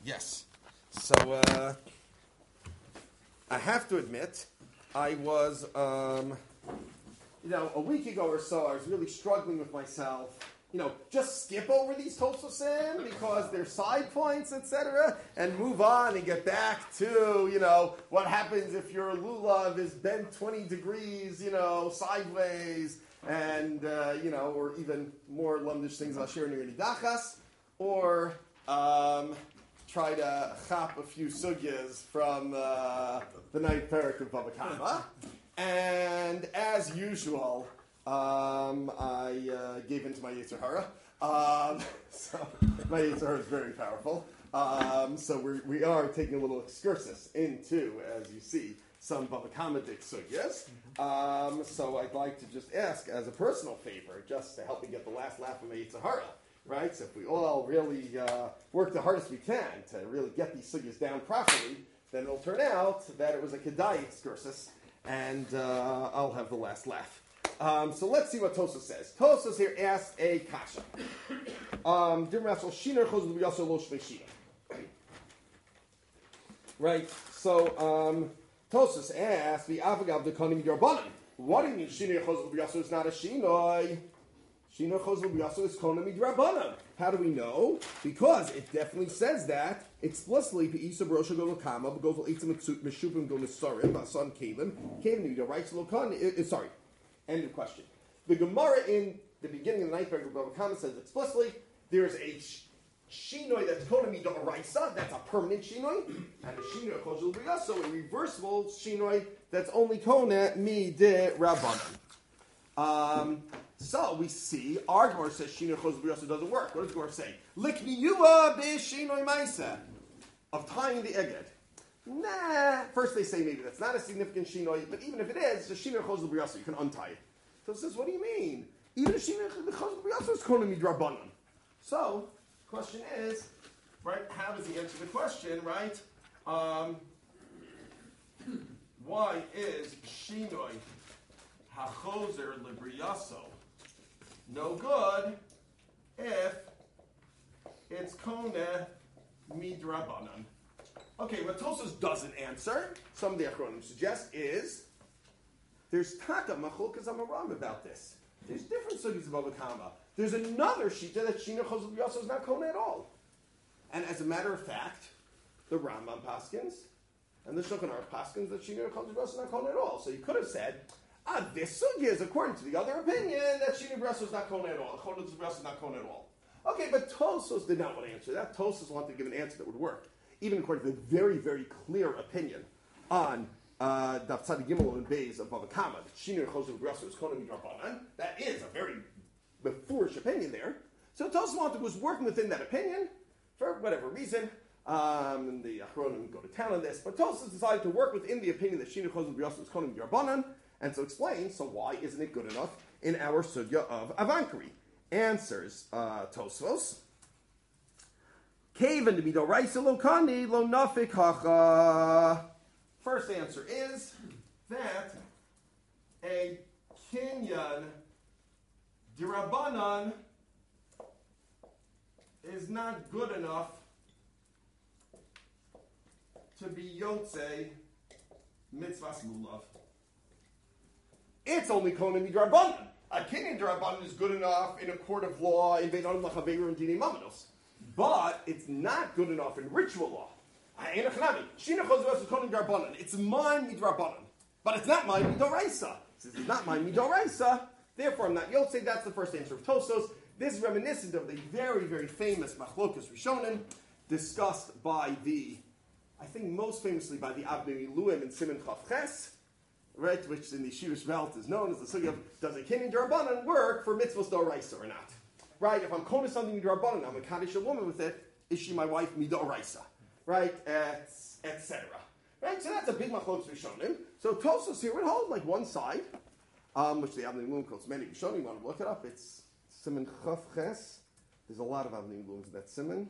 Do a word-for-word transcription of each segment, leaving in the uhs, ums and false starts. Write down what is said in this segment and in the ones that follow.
Yes. So uh, I have to admit, I was, um, you know, a week ago or so, I was really struggling with myself. You know, just skip over these Tososim because they're side points, et cetera, and move on and get back to, you know, what happens if your lulav is bent twenty degrees, you know, sideways, and, uh, you know, or even more lumdish things, Asher Nir Nidachas, or um, try to chop a few sugyas from uh, the ninth parak of Bava Kama. And as usual, um, I uh, gave into my Yetzer Hara. Um, so my Yetzer Hara is very powerful. Um, so we're, we are taking a little excursus into, as you see, some Bava Kama-dic sugyas. Um, so I'd like to just ask, as a personal favor, just to help me get the last laugh of my Yetzer Hara. Right? So if we all really uh, work the hardest we can to really get these sugyas down properly, then it'll turn out that it was a Kedai excursus, and uh, I'll have the last laugh. Um, so let's see what Tosos says. Tosos here asks a kasha. Um, right? So um, Tosos asks the Avagav the Konim Yarbanan. What do you mean Shinoi Chosel B'Yasu is not a Shinoi? Shinoi Chosel B'Yasu is Konim Midrabanan. How do we know? Because it definitely says that explicitly. Pe'isa Barosha go Kama, go for Eitzim Meshupim go Nesarim, Basan Kalim, Kalim the right Lokan. Sorry. End of question. The Gemara in the beginning of the ninth paragraph of Bava Kama says explicitly there's a Shinoi that's Konim Midoraisa, that's a permanent Shinoi, and a Shinoi Chosel B'Yasu, a reversible Shinoi that's only Konim Midrabanan. Um, so we see our Gemara says Shinoi Chosel B'Yasu doesn't work. What does the Gemara say? Likniyua b'Shinoi Maisa, of tying the eged. Nah. First they say maybe that's not a significant Shinoi, but even if it is, the Shinoi Chosel B'Yasu you can untie it. So it says, what do you mean? Even if Shinoi Chosel B'Yasu is Konim Midrabanan. So the question is, right? How does he answer the question? Right? Um, why is Shinoi Hachozer Libriyaso no good if it's Koneh Midrabanan? Okay, what Tosos doesn't answer, some of the Achronim suggest, is there's Taka Machulkas Amaram about this. There's different sugis of Bava Kama. There's another Shita that Shinoi Chosel B'Yasu is not Koneh at all. And as a matter of fact, the Rambam Paskins and the Shulchan Aruch Paskins that Shinoi Chosel B'Yasu is not Koneh at all. So you could have said, ah, this sugya is according to the other opinion that Shinoi B'Yasu is not Koneh at all. Chosel B'Yasu is not Koneh at all. Okay, but Tosos did not want to answer that. Tosos wanted to give an answer that would work, even according to the very, very clear opinion on Daf Tzadi Gimel and Beis of Bava Kama that Shinoi Chosel B'Yasu is Koneh Midrabanan. That is a very foolish opinion there. So Tosos wanted was working within that opinion for whatever reason. Um, and the Achronim go to town on this, but Tosos decided to work within the opinion that Shinoi Chosel B'Yasu is Koneh Midrabanan. And so explain, so why isn't it good enough in our sugya of Avankari? Answers uh, Tosfos. Kaven to be doraisa lo kani lo nafik hacha. First answer is that a kinyan dirabanan is not good enough to be yotze mitzvahs lulav. It's only Konim Midrabanan. A Kinyan Dirabanan is good enough in a court of law in Beit Adam Lachaveru and Dini Mamanos. But it's not good enough in ritual law. It's mine Midrabanan. But it's not mine Midoraisa. Since it's not mine Midoraisa, therefore I'm not Yotzei. That's the first answer of Tosos. This is reminiscent of the very, very famous Machlokas Rishonim discussed by the, I think most famously by the Avnei Miluim in Siman Chav Ches, right, which in the Shirish Velt is known as the sugya of does a Kinyan Dirabanan work for mitzvahs d'oraisa or not? Right, if I'm koning something Dirabanan, I'm a Kaddish a woman with it, is she my wife midoraisa? Right, et cetera. Right, so that's a big machlokes Rishonim. So Tosos here would hold like one side, um, which the Avnei Miluim quotes many Rishonim. You want to look it up? It's Siman Chav Ches. There's a lot of Avnei Miluim in that Siman.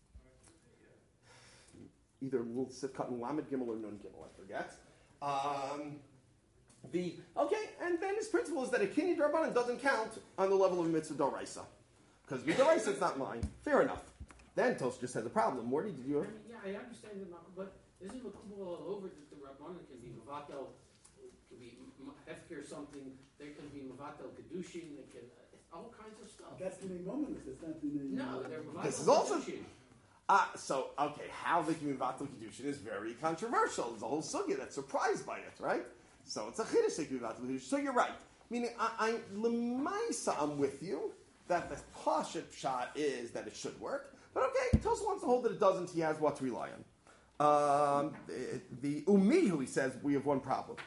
Either we'll sit cut in Lamed Gimel or Nun Gimel, I forget. Um, The, okay, and then his principle is that a Kinyan Dirabanan doesn't count on the level of mitzvah d'oraisa. Because mitzvah d'oraisa is not mine. Fair enough. then Tosfos just has a problem. Morty, did you? Yeah, I understand it, but isn't Makubal all over that the Rabbanan can be Mavatel, can be Hefker something, there can be Mavatel Kedushin, they can, uh, all kinds of stuff. That's the moment, it's not the name. No, they're Mavatel This is also. Kedushin. Ah, uh, so, okay, how they can be Mavatel Kedushin is very controversial. There's a whole sugya that's surprised by it, right? So it's a chiddush they can be Mavatel Kedushin. So you're right. Meaning, I, I, Lemaisa, I'm with you, that the Pashat shot is that it should work. But okay, Tosfos wants to hold that it doesn't, he has what to rely on. Um, the, the Umi, who he says, we have one problem.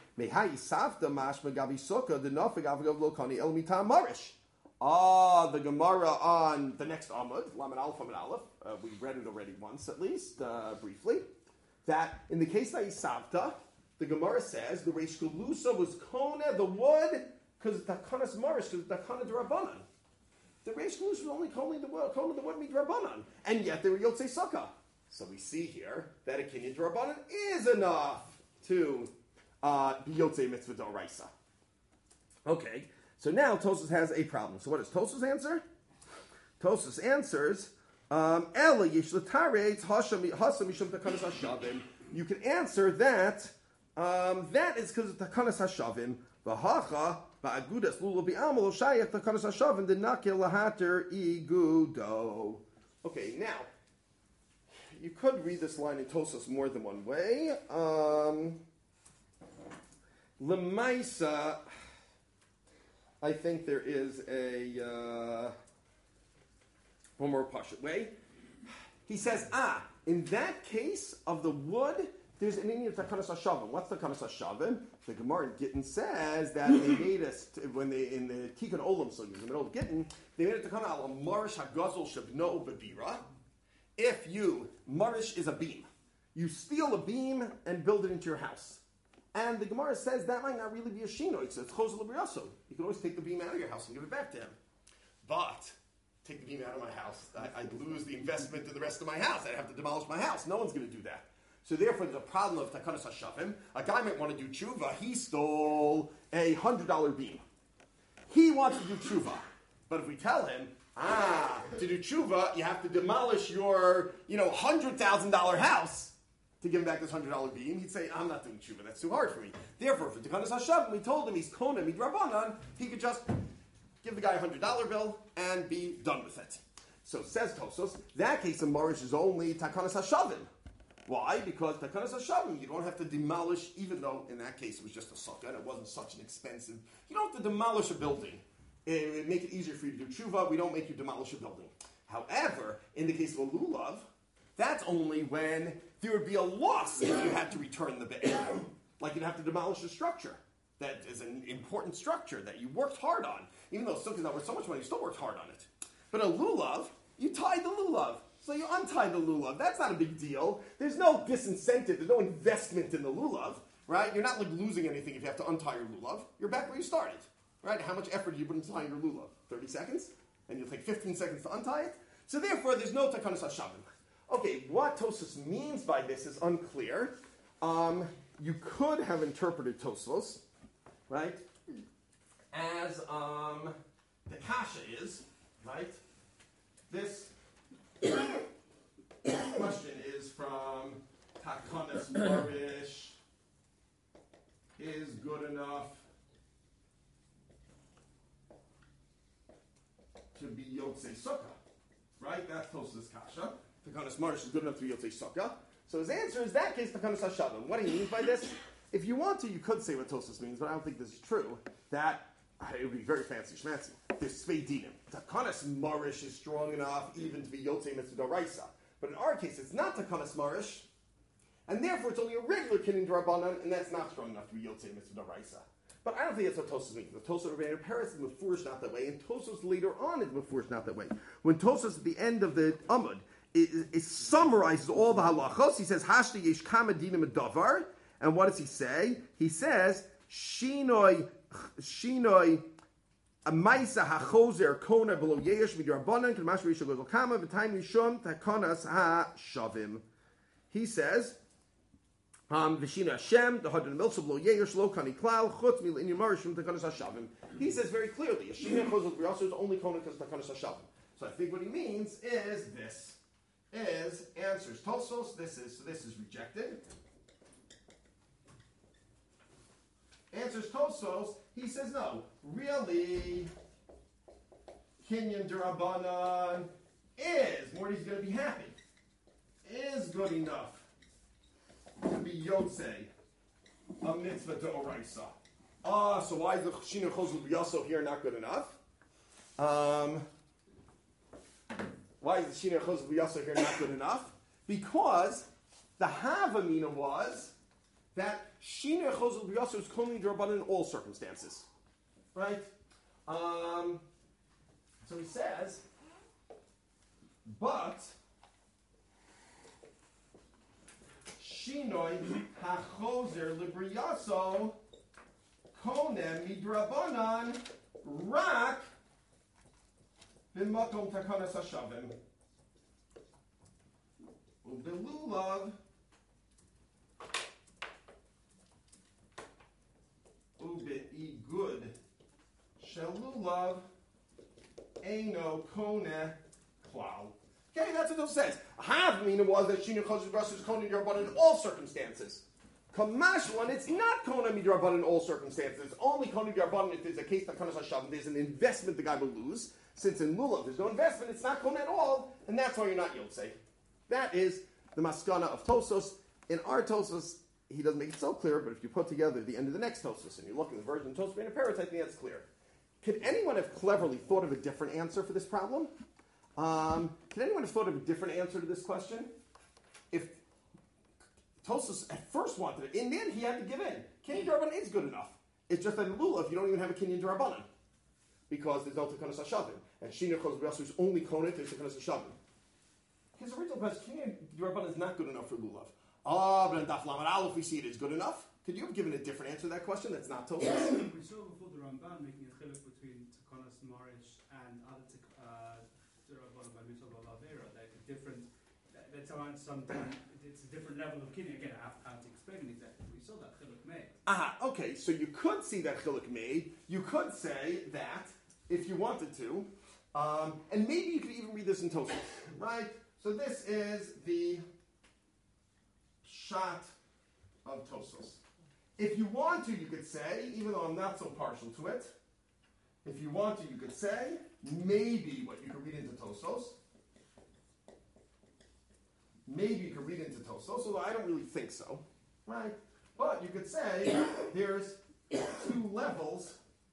Ah, the Gemara on the next Amud, Laman Aleph, Amud Aleph, uh, we read it already once at least, uh, briefly, that in the case of Isavta, the Gemara says the Reish Galusa was Kona, the wood, because the Takanas Marish, because the Takana Drabanan. The Reish Galusa was only Kona the wood, Kona the wood Midrabanan, and yet they were Yotzei Sukkah. So we see here that a Kinyan Drabanan is enough to uh, be Yotzei Mitzvah D'Oraisa. Okay. So now Tosfos has a problem. So what does Tosfos answer? Tosfos answers, um, you can answer that um, that is because of Takanas Hashavim. V'hacha ba'agudas lulu bi'amol shayach Takanas Hashavim denakil lahater igudo. Okay, now you could read this line in Tosfos more than one way. Um, Lemaisa. I think there is a uh, one more pashut way. He says, ah, in that case of the wood, there's an Indian Takanas Hashavim. What's Takanas Hashavim? The Gemara in Gittin says that they made us when they in the Tikkun Olam, so in the middle of Gittin, they made a Takana al Marish Hagazol Shabno Bebira. If you Marish is a beam, you steal a beam and build it into your house. And the Gemara says that might not really be a shino. It says chosel l'briyaso. You can always take the beam out of your house and give it back to him. But take the beam out of my house, I, I'd lose the investment in the rest of my house. I'd have to demolish my house. No one's going to do that. So therefore, there's a problem of takanas hashavim. A guy might want to do tshuva. He stole a hundred dollar beam. He wants to do tshuva, but if we tell him, ah, to do tshuva, you have to demolish your, you know, hundred thousand dollar house. To give him back this hundred dollar beam, he'd say, I'm not doing tshuva, that's too hard for me. Therefore, for Takanas Hashavim, we told him he's kona midrabanan, he could just give the guy a hundred dollar bill and be done with it. So says Tosfos, that case of Marish is only Takanas Hashavim. Why? Because Takanas Hashavim, you don't have to demolish, even though in that case it was just a sukkah and it wasn't such an expensive, you don't have to demolish a building. It would make it easier for you to do tshuva, we don't make you demolish a building. However, in the case of a lulav, that's only when there would be a loss if you had to return the bit. Like you'd have to demolish a structure that is an important structure that you worked hard on. Even though sukkah is not worth so much money, you still worked hard on it. But a lulav, you tied the lulav. So you untie the lulav. That's not a big deal. There's no disincentive. There's no investment in the lulav, right? You're not like losing anything if you have to untie your lulav. You're back where you started, right? How much effort do you put into tying your lulav? thirty seconds? And you'll take fifteen seconds to untie it? So therefore, there's no takanas hashavim. Okay, what Tosfos means by this is unclear. Um, you could have interpreted Tosfos, right, as um, the kasha is, right? This question is from Takanas Marish is good enough to be Yotzei Sukkah, right? That's Tosfos kasha. Takanas Marish is good enough to be Yotzei Sukkah. So his answer is that case Takanas Hashavim. What he means by this? If you want to, you could say what Tosfos means, but I don't think this is true. That uh, it would be very fancy schmancy. There's Svei Dinim. Takanas Marish is strong enough even to be Yotzei Mitzvah D'Oraisa. But in our case, it's not Takanas Marish, and therefore it's only a regular Kinyan D'Rabbanan, and that's not strong enough to be Yotzei Mitzvah D'Oraisa. But I don't think that's what Tosfos means. The Tosfos of Rebbeinu Peretz is Mefurish not that way, and Tosfos later on is Mefurish not that way. When Tosfos at the end of the Amud, It, it summarizes all the halachos. He says, Hashti yesh kama dinim davar. And what does he say? He says, Shinoi, Shinoi, Amaisa hachozer kona below yesh midrabanan, k'mash rishon gozol kama, v'tayim rishon takonas ha-shavim. He says, um, V'shina Hashem, the hadron milsa below yesh lo kani klal, chutz mil in yamarishim takonas ha-shavim. He says very clearly, Shina chozol b'yasur is only kona because takonas ha-shavim. So I think what he means is this. is answers Tosos. This is so this is rejected. Answers Tosos. He says no. Really, Kinyan Durabanan is Morty's going to be happy. Is good enough to be Yotzei, a mitzvah to Oraisa. Ah, so why is the Shina Chosel B'Yaso here not good enough? Um, why is the Shina Chosel B'Yaso here not good enough? Because the Havamina was that Shina Chosel B'Yaso is Koli D'Rabbanan in all circumstances. Right? Um, so he says, but Shinoi hachozer libriyaso konem midrabanan rak b'makom takanas hashavim ubelulav ubeigud shelulav eino kone klal. Okay, that's what it says. Havamina was that Shina Chosel B'Yaso is Kona Midrabanan in all circumstances. Kamashwan, it's not Kona Midrabanan in all circumstances. It's only Kona Midrabanan if there's a case that Kanas Hashavim, there's an investment the guy will lose. Since in Lulav there's no investment, it's not Kona at all, and that's why you're not Yotzei. That is the Maskana of Tosos. In our Tosos, he doesn't make it so clear, but if you put together the end of the next Tosos and you look at the version of Tosos Bein HaPeretz, I think that's clear. Could anyone have cleverly thought of a different answer for this problem? Um, can anyone have thought of a different answer to this question? If Tosos at first wanted it, in the end he had to give in. Kinyan D'Rabbanan is good enough. It's just that in Lulav you don't even have a Kinyan D'Rabbanan because there's no Takanas Hashavim. And Shina Chosel B'Yaso is only Konit, there's Takanas Hashavim. His original question, Kinyan D'Rabbanan is not good enough for Lulav. Ah, but in Daf Lamed Aleph we see it is good enough. Could you have given a different answer to that question that's not Tosos? We saw before the Ramban making a chiluk between Takanas Marish and other uh, like a different, that's around some, it's a different level of kinyan. Again, I have, I have to explain it exactly. We saw that chiluk made. Ah, okay, so you could see that chiluk made. You could say that, if you wanted to, um, and maybe you could even read this in Tosos, right? So this is the shot of Tosos. If you want to, you could say, even though I'm not so partial to it, if you want to, you could say, maybe what you could read into Tosos, maybe you could read into Tosos, although I don't really think so, right? But you could say there's two levels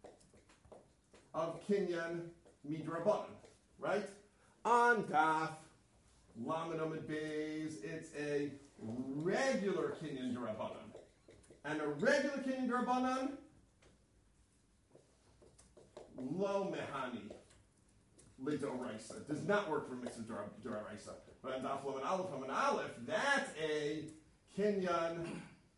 of Kinyan Midrabanan, right? On Daf Lamed Amud Beis, it's a regular Kinyan D'Rabbanan. And a regular Kinyan D'Rabbanan, Lo Mehani L'Doraisa. Does not work for Mitzvah D'Oraisa. But in Daf Lamed Aleph Haman Aleph, that's a Kinyan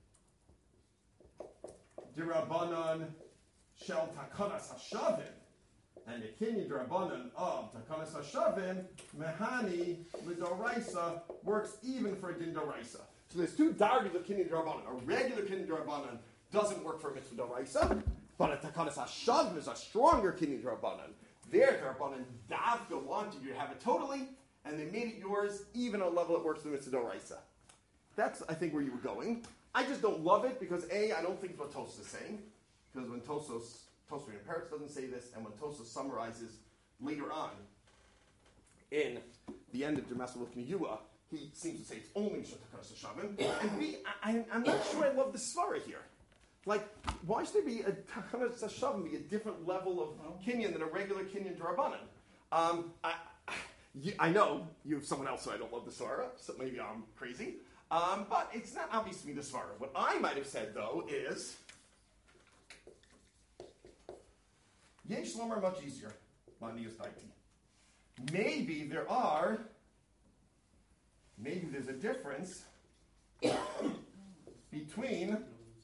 D'Rabbanan Shel Takanas Hashavim. And the Kinyan D'Rabbanan of Takanas Hashavim, Mehani L'Doraisa, works even for a Din D'Oraisa. So there's two dargas of Kinyan D'Rabbanan. A regular Kinyan D'Rabbanan doesn't work for a Mitzvah D'Oraisa, but a Takanas Hashavim is a stronger Kinyan D'Rabbanan. Their D'Rabbanan Davka wanted you to have it totally, and they made it yours, even on a level that works for the Mitzvah D'Oraisa. That's, I think, where you were going. I just don't love it because, A, I don't think it's what Tosos is saying. Because when Tosos, Tosos Bein HaPeretz doesn't say this, and when Tosos summarizes later on in the end of Dermasel L'Kniyua, he seems to say it's only Mishra Takanas Hashavim. And B, I, I'm not sure I love the Svara here. Like, why should there be a Takanas Hashavim be a different level of Kinyan than a regular Kinyan D'Rabbanan? Um, I, you, I know you have someone else who I don't love the Svara, so maybe I'm crazy. Um, but it's not obvious to me the Svara. What I might have said, though, is Yesh Lomar much easier. Maybe there are, maybe there's a difference between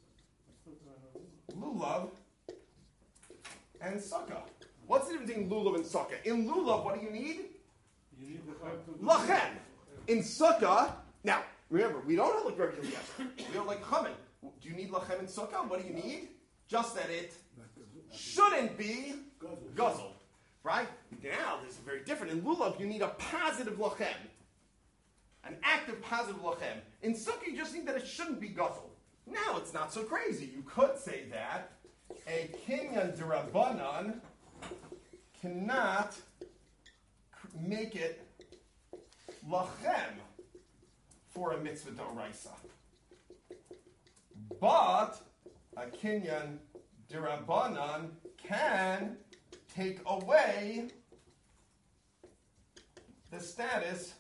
Lulav and Sukkah. What's the difference between Lulav and Sukkah? In Lulav, what do you need? You need the Lachem. In Sukkah, now, remember, we don't have like regular yesher. We don't like chamin. Do you need lachem in Sukkah? What do you need? Just that it shouldn't be guzzled. Right? Now, this is very different. In Lulav, you need a positive lachem. an active positive lachem. In Sukkah, you just think that it shouldn't be guzzled. Now it's not so crazy. You could say that a kinyan d'Rabbanan cannot make it lachem for a mitzvah d'oraisa. But a kinyan d'Rabbanan can take away the status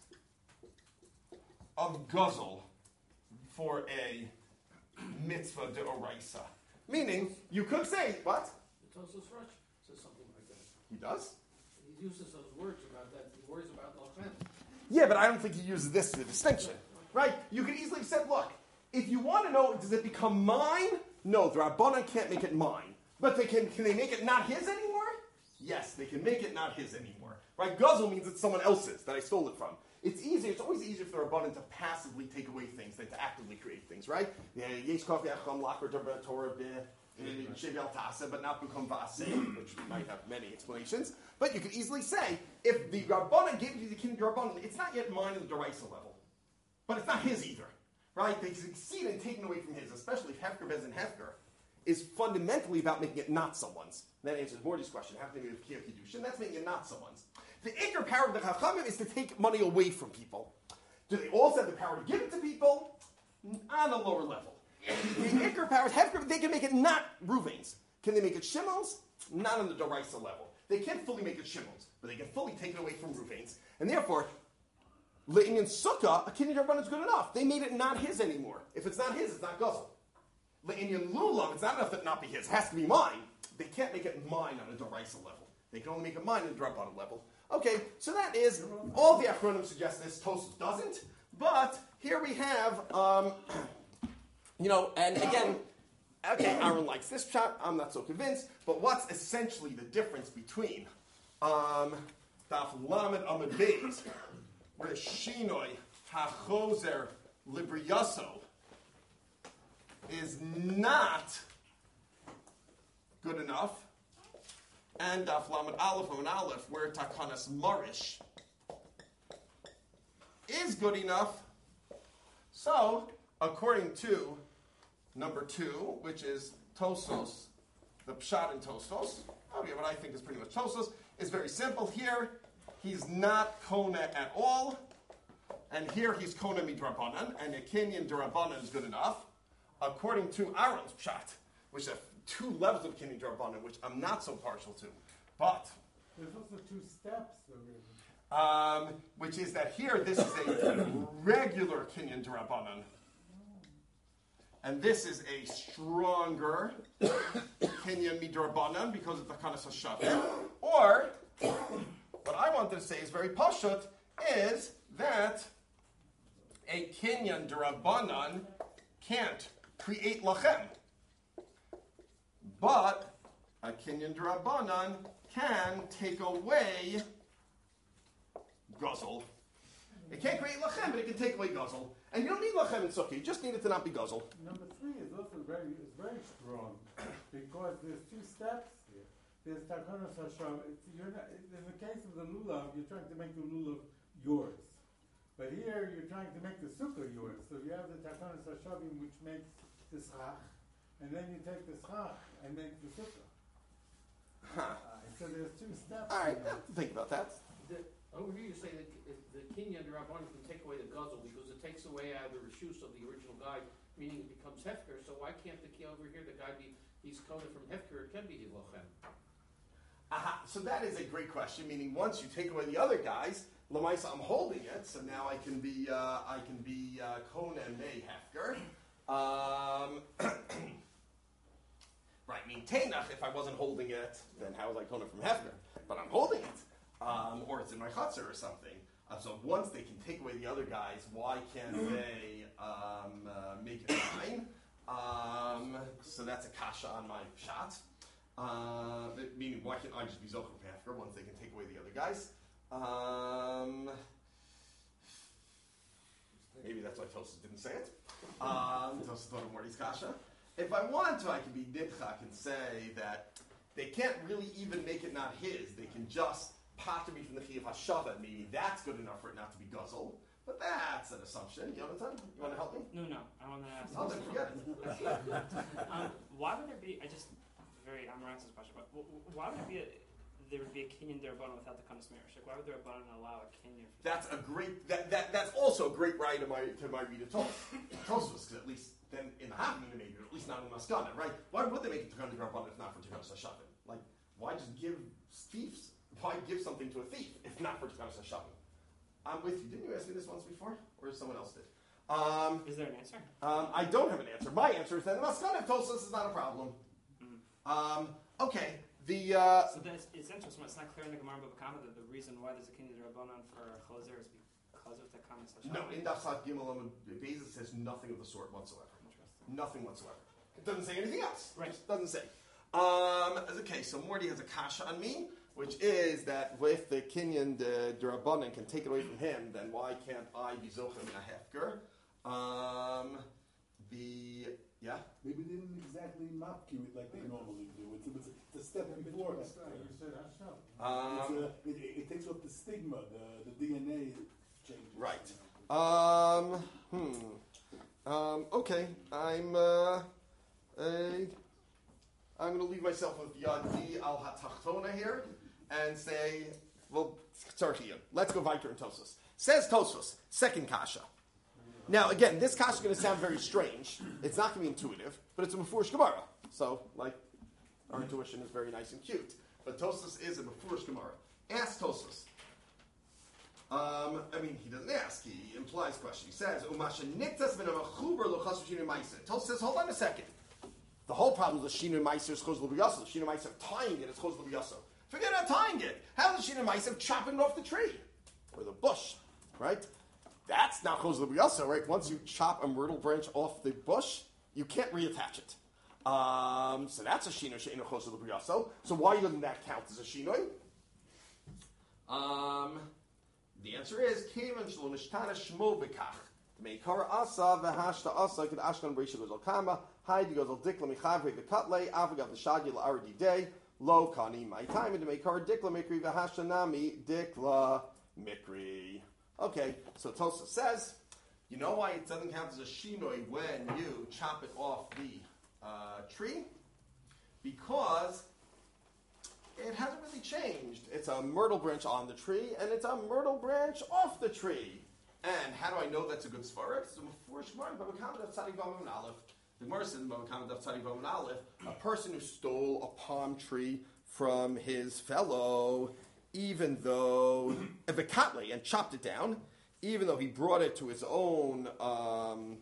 of guzzle for a mitzvah d'oraisa. Meaning, you could say, what? The Tosfos Rosh says something like that. He does? He uses those words about that. He worries about lachem. Yeah, but I don't think he uses this as a distinction. Right? You could easily have said, look, if you want to know, does it become mine? No, the Rabbanan can't make it mine. But they can, can they make it not his anymore? Yes, they can make it not his anymore. Right? Guzzle means it's someone else's that I stole it from. It's easier, it's always easier for the Rabbanan to passively take away things than to actively create things, right? Yesh kaf yacham lakar Torah shevel tasa, but not become vase, which might have many explanations. But you could easily say, if the Rabbanan gave it to the king of the Rabbanan, it's not yet mine in the Deraisa level. But it's not his either, right? They succeed in taking away from his, especially if Hefker Bez and Hefker is fundamentally about making it not someone's. And that answers Morty's question, how can they make it Kiddushin? That's making it not someone's. The Iker power of the Chachamim is to take money away from people. Do they also have the power to give it to people? On a lower level. The Iker powers, Hefker, they can make it not Ruvain's. Can they make it Shimon's? Not on the Doraisa level. They can't fully make it Shimon's, but they can fully take it away from Ruvain's. And therefore, Le'inyan Sukkah, a Kinyan Rabbanan is good enough. They made it not his anymore. If it's not his, it's not Guzzle. Le'inyan Lulav, it's not enough that it not be his. It has to be mine. They can't make it mine on a Doraisa level. They can only make it mine on a Rabbanan level. Okay, so that is, all the Achronim suggest this, Tosfos doesn't, but here we have, um, you know, and again, okay, Aaron likes this shot, I'm not so convinced, but what's essentially the difference between um, Daf Lamed Amud Beis, where Shinoi HaChozer Libriyaso is not good enough, and Daf Lamed Aleph Amud Aleph, where Takanas Marish is good enough. So, according to number two, which is Tosfos, the Pshat in Tosfos, okay, what I think is pretty much Tosfos, is very simple. Here, he's not Kona at all, and here he's Kona Midrabanan, and a Kinyan Durabanan is good enough. According to Aaron's Pshat, which is two levels of Kinyan Durabanan, which I'm not so partial to, but There's also two steps. um, which is that here this is a regular Kinyan Durabanan, and this is a stronger Kinyan Midrabanan because of the Kanas HaShavim. Or what I wanted to say is very pashut is that a Kinyan Durabanan can't create lachem. But a Kinyan Durabanan can take away guzzle. It can't create lachem, but it can take away guzzle. And you don't need lachem in sukkah, you just need it to not be guzzle. Number three is also very is very strong because there's two steps here. There's Takanos Hashem. You're not, in the case of the lulav, you're trying to make the lulav yours. But here you're trying to make the sukkah yours. So you have the Takanos Hashem, which makes the schach, and then you take the schach and make the sukkah. Huh. Uh, so there's two steps. All right, here. I have to think about that. The, over here you say that if the Kinyan Rabbanan can take away the guzzle because it takes away out of the reshus of the original guy, meaning it becomes hefker. So why can't the key over here, the guy be he's kona from hefker? It can be hilochem. Aha, so that is a great question. Meaning, once you take away the other guys, lamaisa, I'm holding it, so now I can be uh, I can be uh, Kona and May Hefker. Um, right, I mean Tainach. If I wasn't holding it, then how was I Kona from Hefker? But I'm holding it, um, or it's in my chutzner or something. Uh, so once they can take away the other guys, why can't they um, uh, make it mine? Um, so that's a kasha on my shot. Uh, meaning, why can't I just be Zocher Hefker once they can take away the other guys? Um, maybe that's why Tosfos didn't say it. Um, Tosfos thought of Morty's kasha. If I wanted to, I could be Nidchak and say that they can't really even make it not his. They can just pater me from the Chiyuv HaShavah, meaning that's good enough for it not to be guzzle. But that's an assumption. Yonatan, you want to help me? No, no, I want to ask. I'll then forget it. um, why would there be? I just very I'm answering this question, but w- w- why would there be a there would be a kinyan derabbanan without the kanas merish? Like, why would the rabbanan allow a kinyan? For That's a great. That, that that's also a great right to my to my reader Tosfos, because at least then in the Havamina maybe, or at least not in Maskana, right? Why would they make it to Tikkun Derabbanan if not for Tikkun Hashavim? Like, why just give thieves? Why give something to a thief if not for Tikkun Hashavim? I'm with you. Didn't you ask me this once before, or someone else did? Um, Is there an answer? Um, I don't have an answer. My answer is that the Maskana tells us is not a problem. Mm. Um, okay. The uh, So then it's, it's interesting. It's not clear in the Gemara Bava Kama that the reason why there's a kinyan derabbanan for choser is because of the kanas hashavim. no, in Dafsat Gimel Amud Beis it says nothing of the sort whatsoever. Interesting. Nothing whatsoever. It doesn't say anything else. Right. It just doesn't say. Um, okay, so Morty has a kasha on me, which is that if the Kinyan the Durabanan can take it away from him, then why can't I be Zochim in a hefker? Um, the yeah. Maybe they didn't exactly mapkim it like they normally do. It's, it's, it's a step before. You said Hashem. Um, It's a, it, it, it takes off the stigma, the, the D N A changes. Right. Um, hmm. Um, okay. I'm. Uh, a, I'm going to leave myself with Yadi al Hatachtona here and say, well, Tzarchiyah. Let's go weiter in Tosfos. Says Tosfos, second kasha. Now, again, this kasha is going to sound very strange. It's not going to be intuitive, but it's a Mefurish Gemara. So, like, our intuition is very nice and cute. But Tosfos is a Mefurish Gemara. Ask Tosfos. Um, I mean, he doesn't ask. He implies question. He says, Umasha niktas v'namachuber lochas v'shinu ma'isa. Tosfos says, hold on a second. The whole problem is the Shinu Meiser is Choz L'B'Yaso. The Shinu Meiser tying it is Choz L'B'Yaso. Forget about tying it. How's the Shinu Meiser chopping it off the tree? Or the bush, right? That's not Choz L'B'Yaso, right? Once you chop a myrtle branch off the bush, you can't reattach it. Um, so that's a Shinu She'enu Choz L'B'Yaso. So why doesn't that count as a Shinoi? Um, the answer is, Kevan Shlo Nishtana Shmo B'Kach. Meikar asa v'hashta asa k'd ashkan b'reisha goes al kama hide goes al dikla michavre v'katle avagav the shagil ardi day lo kani my time and meikar dikla mikri v'hashta nami dikla mikri. Okay, so Tosa says, you know why it doesn't count as a shinoi when you chop it off the uh, tree? Because it hasn't really changed. It's a myrtle branch on the tree, and it's a myrtle branch off the tree. And how do I know that's a good svara? It's a Mefurish Gemara, Bava Kama Daf Tzadi Vav Amud Aleph. The Gemara says in Bava Kama Daf Tzadi Vav Amud Aleph, a person who stole a palm tree from his fellow, even though Evekatli and chopped it down, even though he brought it to his own, um,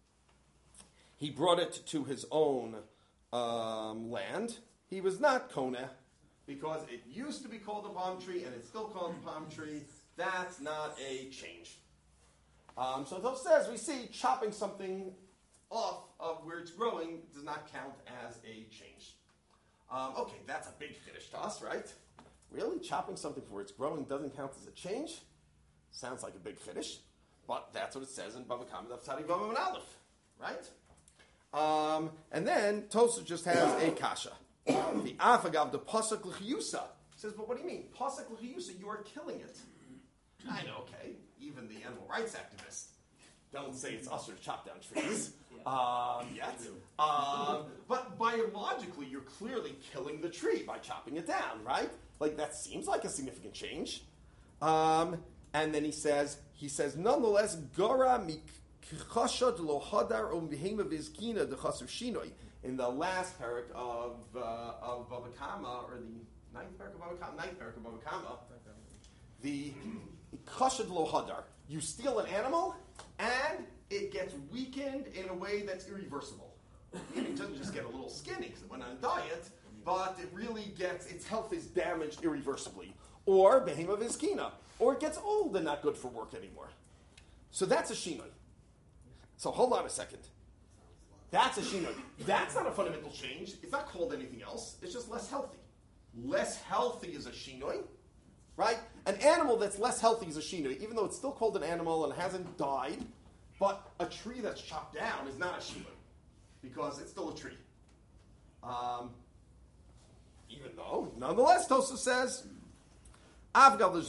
he brought it to his own um, land. He was not Koneh because it used to be called a palm tree and it's still called a palm tree. That's not a change. Um, so it says we see chopping something off of where it's growing does not count as a change. Um, okay, that's a big finish to us, right? Really? Chopping something for where it's growing doesn't count as a change? Sounds like a big finish, but that's what it says in Bava Kama Daf Tzadi Vav Amud Aleph, right? Um, and then Tosa just has a kasha. The afagav the pasuk l'chiyusa says, but what do you mean? Pasuk l'chiyusa, you are killing it. I know, okay. Even the animal rights activists don't say it's usher to chop down trees yeah. um, yet. Um, but biologically, you're clearly killing the tree by chopping it down, right? Like, that seems like a significant change. Um, and then he says, he says, nonetheless, gara mikchashad lo hadar um behema vizkina de chasu shinoi. In the last parak of uh, of Bava Kama, or the ninth parak of Bava Kama, ninth parak of Bava Kama, the Kashad lo hadar. You steal an animal, and it gets weakened in a way that's irreversible. It doesn't just get a little skinny because it went on a diet, but it really gets, its health is damaged irreversibly. Or behema vizkina. Or it gets old and not good for work anymore. So that's a shinoi. So hold on a second. That's a shinoi. That's not a fundamental change. It's not called anything else. It's just less healthy. Less healthy is a shinoi. Right? An animal that's less healthy is a shinoi, even though it's still called an animal and hasn't died, but a tree that's chopped down is not a shinoi, because it's still a tree. Um, even though, nonetheless, Tosa says, Nonetheless,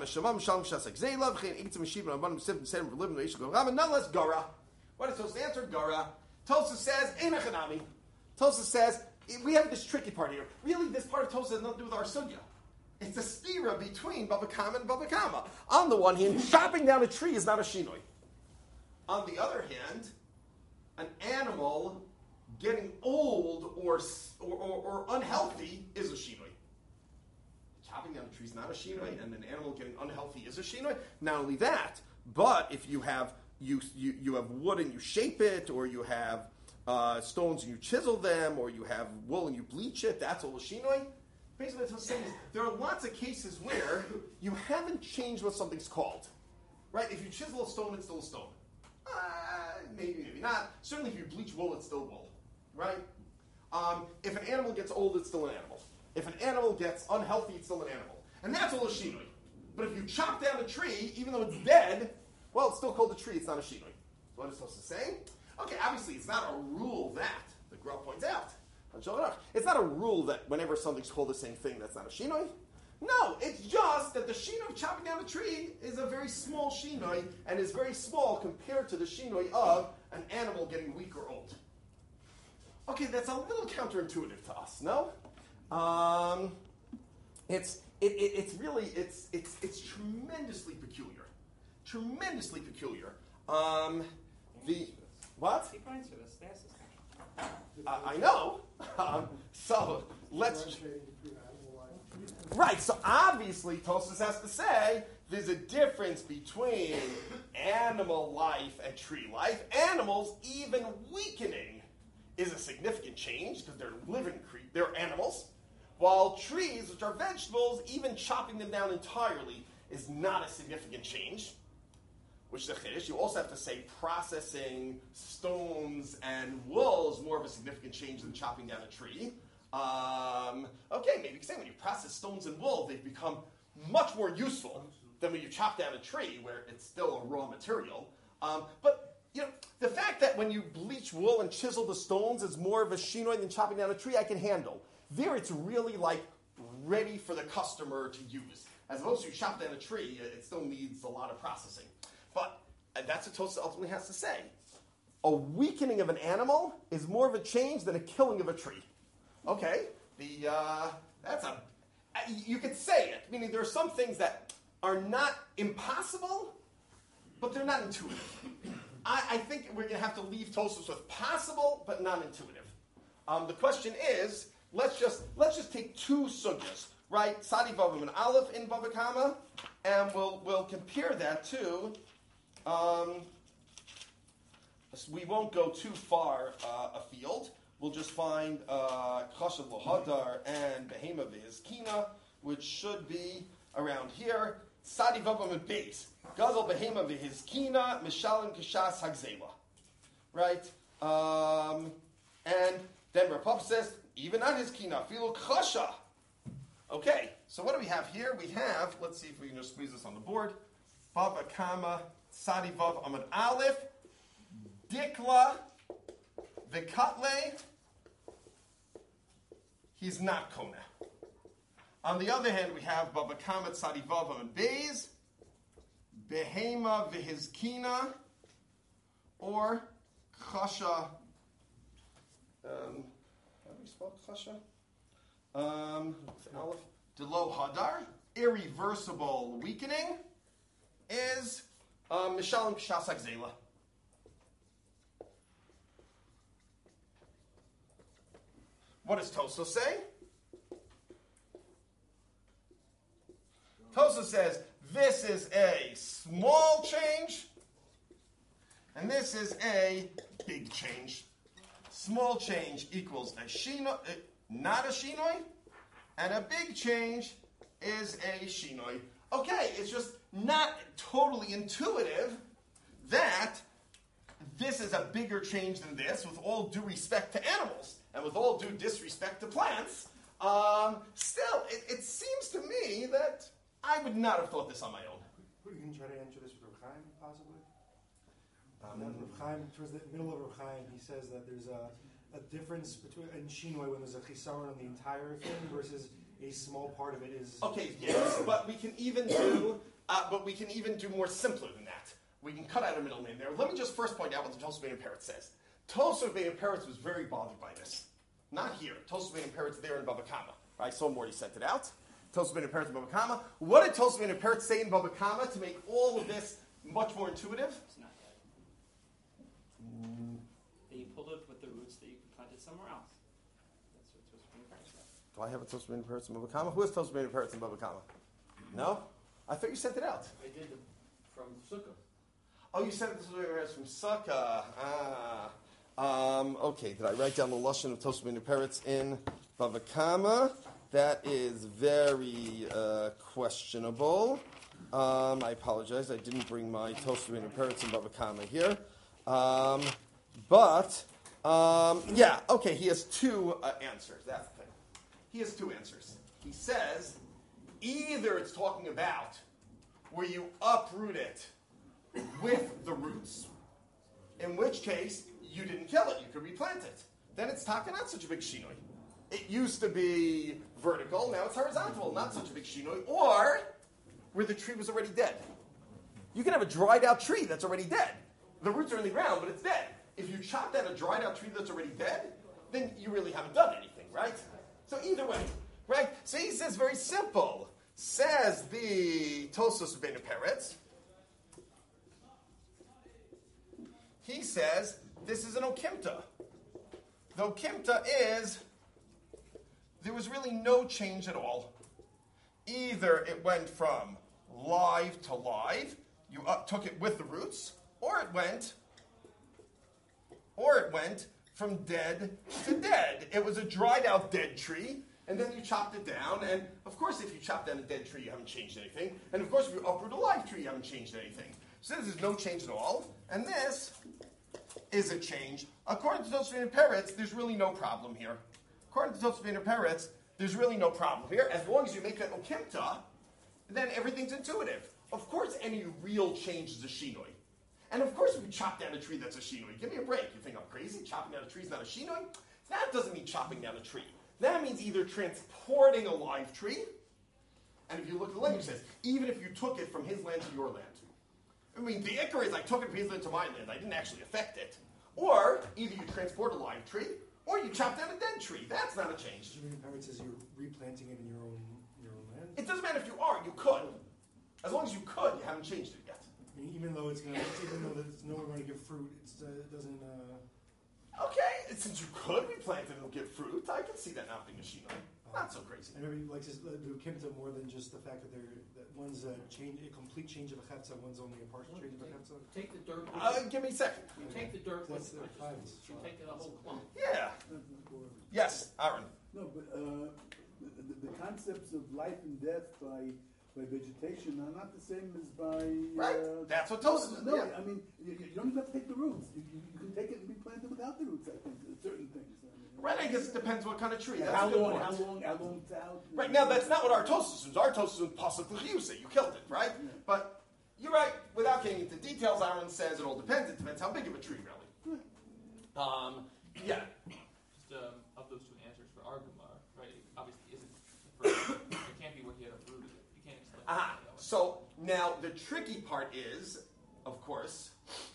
Gara. What is Tosfos answer? Gara. Tosfos says, Einachanami. Tosfos says, we have this tricky part here. Really, this part of Tosfos has nothing to do with our sugya. It's a stira between Bava Kama and Bava Kama. On the one hand, chopping down a tree is not a shinoi. On the other hand, an animal getting old or, or, or, or unhealthy is a shinoi. Chopping down a tree is not a shinoi, and an animal getting unhealthy is a shinoi. Not only that, but if you have you you, you have wood and you shape it, or you have uh, stones and you chisel them, or you have wool and you bleach it, that's all a shinoi. Basically, what I'm saying is there are lots of cases where you haven't changed what something's called. Right? If you chisel a stone, it's still a stone. Uh, maybe, maybe not. Certainly if you bleach wool, it's still wool. Right? Um, if an animal gets old, it's still an animal. If an animal gets unhealthy, it's still an animal. And that's all a shinoi. But if you chop down a tree, even though it's dead, well, it's still called a tree, it's not a shinoi. So what is supposed to say? Okay, obviously it's not a rule that, the Gra points out. It's not a rule that whenever something's called the same thing, that's not a shinoi. No, it's just that the shinoi of chopping down a tree is a very small shinoi, and is very small compared to the shinoi of an animal getting weak or old. Okay, that's a little counterintuitive to us, no? Um, it's it, it, it's really it's it's it's tremendously peculiar, tremendously peculiar. Um, the what? People answer this. They ask this question. Uh, I know. Um, so let's. Right. So obviously, Tosfos has to say there's a difference between animal life and tree life. Animals, even weakening, is a significant change because they're living cre- they're animals. While trees, which are vegetables, even chopping them down entirely is not a significant change. Which is a chiddush. You also have to say processing stones and wool is more of a significant change than chopping down a tree. Um, okay, maybe you can say when you process stones and wool, they've become much more useful than when you chop down a tree, where it's still a raw material. Um, but you know, the fact that when you bleach wool and chisel the stones is more of a shinoi than chopping down a tree, I can handle. There, it's really like ready for the customer to use. As opposed to you chop down a tree, it still needs a lot of processing. But that's what Tosfos ultimately has to say. A weakening of an animal is more of a change than a killing of a tree. Okay, the uh, that's a you could say it. Meaning there are some things that are not impossible, but they're not intuitive. I, I think we're going to have to leave Tosfos with possible, but not intuitive. Um, the question is, let's just let's just take two sugyas, right? Sadi Vavim and Aleph in Bava Kama, and we'll we'll compare that to. Um, we won't go too far uh, afield. We'll just find Chashav uh, Lohadar and Behema V'Hizkina, which should be around here. Sadi Vavim and Beis. Gazel Behema V'Hizkina, Mishalim Kishas Hagzela. Right? Um, and then Rapap says, even on his kina, Filu Chasha. Okay, so what do we have here? We have, let's see if we can just squeeze this on the board. Bava Kama, Sadi Vav Amad Aleph, Dikla, Vikatle. He's not Kona. On the other hand, we have Bava Kama, Sadi Vav Amad Beis, Behema V'Hizkina, or Chasha. Um, how do we spell Chasha? Um, Aleph. Delo Hadar, irreversible weakening, is um, Mishalim Kshas Hagzela. What does Tosfos say? Tosfos says this is a small change, and this is a big change. Small change equals a shinoi, not a shinoi, and a big change is a shinoi. Okay, it's just not totally intuitive that this is a bigger change than this, with all due respect to animals, and with all due disrespect to plants. Um, still, it, it seems to me that I would not have thought this on my own. We can try to answer this with Rav Chaim, possibly. Um, Um, Rav Chaim, towards the middle of Rav Chaim, he says that there's a, a difference between in Shinoi when there's a chisaron on the entire thing versus a small part of it is. Okay, yes, but we can even do, uh, but we can even do more simpler than that. We can cut out a middle name there. Let me just first point out what the Tosfos Bein Peretz says. Tosfos Bein Peretz was very bothered by this. Not here. Tosfos Bein Peretz there in Bava Kama. I saw Morty sent it out. Tosfos Bein Peretz in Bava Kama. What did Tosfos Bein Peretz say in Bava Kama to make all of this much more intuitive? It's not dead. Mm. That you pulled it with the roots that you could plant it somewhere else. That's what Tosfos Bein Peretz said. Do I have a Tosfos Bein Peretz in Bava Kama? Who has Tosfos Bein Peretz in Bava Kama? No? I thought you sent it out. I did it from Sukkah. Oh, you sent this from Sukkah. Ah. Um, okay, did I write down the Lashon of Tosfos Bein Peretz in Bava Kama? That is very uh, questionable. Um, I apologize. I didn't bring my Tosfos Bein Peretz in Bava Kama here. Um, but, um, yeah, okay, he has two uh, answers. That's the thing. He has two answers. He says, either it's talking about where you uproot it with the roots, in which case you didn't kill it, you could replant it. Then it's taka, not such a big shinoi. It used to be vertical, now it's horizontal, not such a big shinoi. Or where the tree was already dead. You can have a dried out tree that's already dead. The roots are in the ground, but it's dead. If you chop down a dried out tree that's already dead, then you really haven't done anything, right? So either way, right? So he says very simple. Says the Tosfos Bein Peretz. He says this is an okimta. The okimta is there was really no change at all. Either it went from live to live, you up, took it with the roots, or it went, or it went from dead to dead. It was a dried out dead tree, and then you chopped it down. And of course, if you chop down a dead tree, you haven't changed anything. And of course, if you uproot a live tree, you haven't changed anything. So this is no change at all. And this is a change. According to Tosfos Bein Peretz, there's really no problem here. According to Tosfos Bein Peretz, there's really no problem here. As long as you make an okimta, then everything's intuitive. Of course, any real change is a shinoi. And of course, if you chop down a tree, that's a shinoi. Give me a break. You think I'm crazy? Chopping down a tree is not a shinoi? That doesn't mean chopping down a tree. That means either transporting a live tree, and if you look at the language, it says, even if you took it from his land to your land. I mean, the ikar is I took it from his land to my land. I didn't actually affect it. Or, either you transport a live tree, or you chop down a dead tree. That's not a change. Tosfos Bein Peretz says you're replanting it in your own your own land. It doesn't matter if you are, you could. As long as you could, you haven't changed it yet. I mean, even though it's gonna, even though it's nowhere going to give fruit, it's, uh, it doesn't. Uh, Okay, and since you could replant it and it'll give fruit, I can see that not being a shinoi. Not so crazy. and maybe like just uh, do kimta more than just the fact that they're that one's a change, a complete change of a chetza, one's only a partial change of a chetza. Take the dirt with Uh, it. give me a second. You take the dirt with That's it. the fines. You take the whole clump. Yeah. Yes, Aaron. No, but uh, the, the, the concepts of life and death by by vegetation are not the same as by. Right. Uh, That's what no, Tosfos. no, Yeah. I mean, you, you don't even have to take the roots. You, you, you can take it and replant it without the roots. I think certain things. I mean, Right. I guess it depends what kind of tree. Yeah, That's how a good long? point. How long? How long? How, Right now, that's not what our Tosfos is. Our Tosfos is pasuk l'chiyusa. You killed it, right? Yeah. But you're right. Without getting into details, Aaron says it all depends. It depends how big of a tree, really. Um. Yeah. Just um, of those two answers for our Gemara, right? It obviously isn't the first one. It can't be what he had uprooted it. You can't explain Ah. it that way. So now the tricky part is, of course,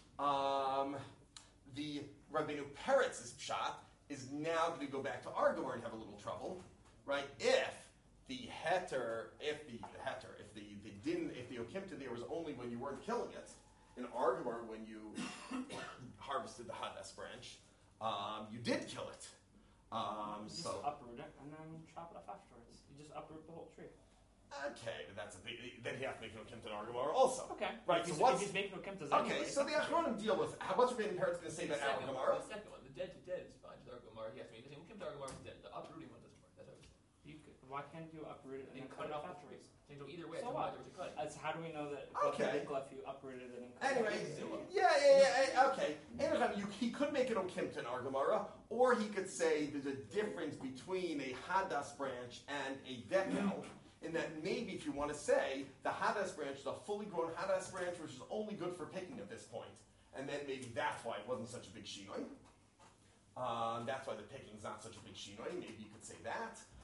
um, the Rabbeinu Peretz's pshat is now going to go back to our Gemara and have a little trouble, right? If the heter, if the heter, if the, the din, if the okimta there was only when you weren't killing it, in our Gemara when you harvested the hadas branch, um, you did kill it. Um, You just so uproot it and then chop it up afterwards. You just uproot the whole tree. okay, but that's a big. Then you have to make an okimta in our Gemara also. Okay. Right, If so he's, what's- if he's making no kimtas Okay, anyway, so the Achronim deal with how, what's Rabbeinu Peretz going to say The about our second, Gemara? the second one, the dead to dead is fine. Just our Gemara, yes. I mean, we'll keep the our Gemara is dead. The uprooting one doesn't work. That's how it's. you could, why can't you uproot it and And then cut it off the afterwards? trees. They go either way. So So what? what? To cut it. That's how do we know that Okay. if you uprooted it and then cut Anyway, it? yeah, yeah, yeah, eh, okay. Anyhow, you, he could make it okimta in our Gemara, or he could say there's a difference between a hadas branch and a dekel, in that maybe if you want to say the hadas branch, the fully grown hadas branch, which is only good for picking at this point, and then maybe that's why it wasn't such a big shinoi. Um, that's why the picking's not such a big shinoi. Maybe you could say that.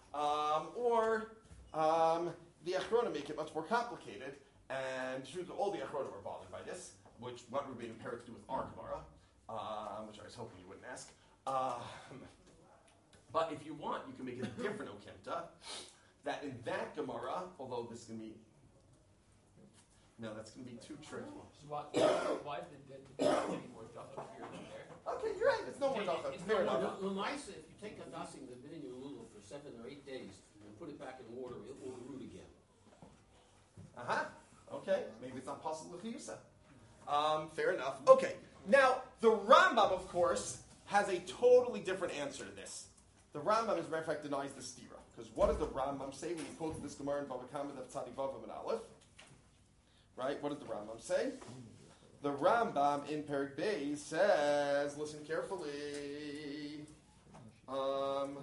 Um, or um, the Achronim make it much more complicated, and truth, all the Achronim are bothered by this, which what would be imperative to do with our Gemara, um, which I was hoping you wouldn't ask. Um, but if you want, you can make a different Okimta, that in that Gemara, although this can be, no, that's going to be too tricky. So why, why did the dead any more dacha here than there? Okay, you're right. It's no more dacha. It's Fair no enough. more- L'maisa, if you take a dasing the bin in your lulav for seven or eight days and put it back in water, it will root again. Uh huh. Okay, maybe it's not possible with Chiyusa. Um, fair enough. Okay, now the Rambam, of course, has a totally different answer to this. The Rambam, as a matter of fact, denies the stira. Because what does the Rambam say when he quotes this Gemara in Bava Kama of Tzadik Vav and Aleph? Right? What does the Rambam say? The Rambam in Perik Bey says, listen carefully, um,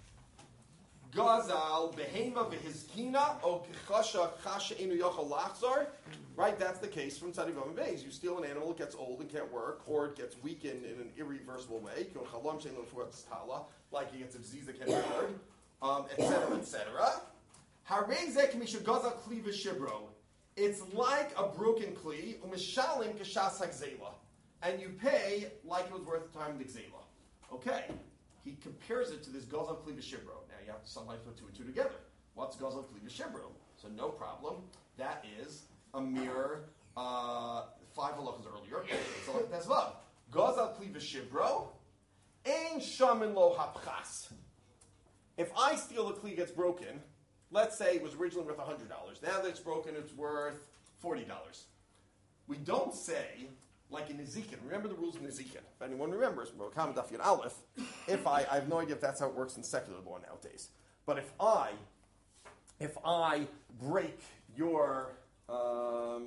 Gazal behema v'hizkina o kechasha chasha enu yochel lachzar. Right, that's the case from Tzadik Vav and Beis. You steal an animal, it gets old and can't work, or it gets weakened in an irreversible way, like he gets a disease that can't be cured, um, et cetera, et cetera. Harezek misha gazal kli v'shibro. It's like a broken kli, umishalim kashas hagzela, and you pay like it was worth the time of the gzela. Okay, he compares it to this gazal kli v'shibro. Now you have to sometimes put two and two together. What's gazal kli v'shibro? So no problem. That is a mere uh, five halachas earlier. So like that's vav. Gazal kli v'shibro, ein shamin lo hapchas. If I steal the kli gets broken. Let's say it was originally worth one hundred dollars. Now that it's broken, it's worth forty dollars. We don't say, like in Nezikin, remember the rules in Nezikin. If anyone remembers, Kama Daf Yud Aleph, if I, I have no idea if that's how it works in secular law nowadays, but if I, if I break your, um,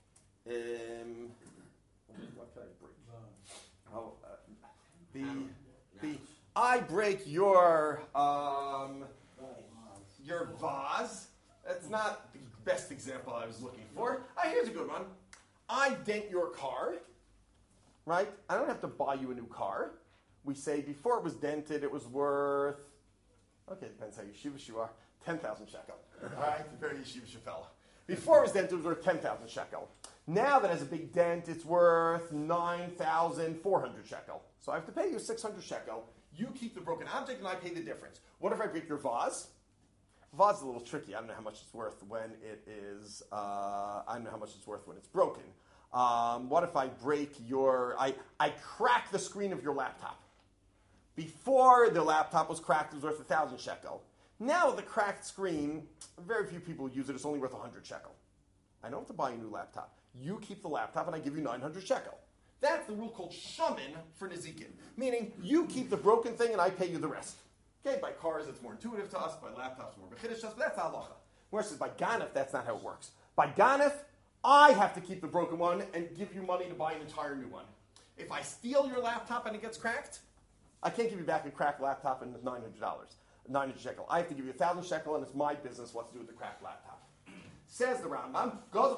um what can I break? Oh, uh, the, the, I break your, um, your vase. That's not the best example I was looking for. Ah, here's a good one. I dent your car, right? I don't have to buy you a new car. We say before it was dented, it was worth, okay, depends how yeshivish you are, ten thousand shekel. All right, very yeshivish fella. Before it was dented, it was worth ten thousand shekel. Now that it has a big dent, it's worth nine thousand four hundred shekel. So I have to pay you six hundred shekel. You keep the broken object and I pay the difference. What if I break your vase? Vase is a little tricky. I don't know how much it's worth when it is, uh, I don't know how much it's worth when it's broken. Um, what if I break your, I, I crack the screen of your laptop. Before the laptop was cracked, it was worth a thousand shekel. Now the cracked screen, very few people use it, it's only worth a hundred shekel. I don't have to buy a new laptop. You keep the laptop and I give you nine hundred shekel. That's the rule called shaman for Nezikin. Meaning, you keep the broken thing and I pay you the rest. Okay, by cars it's more intuitive to us, by laptops more bechiddush to us, but that's halacha. Whereas by ganef, that's not how it works. By ganef, I have to keep the broken one and give you money to buy an entire new one. If I steal your laptop and it gets cracked, I can't give you back a cracked laptop and nine hundred dollars, nine hundred shekel. I have to give you a thousand shekel and it's my business what to do with the cracked laptop. Says the Rambam,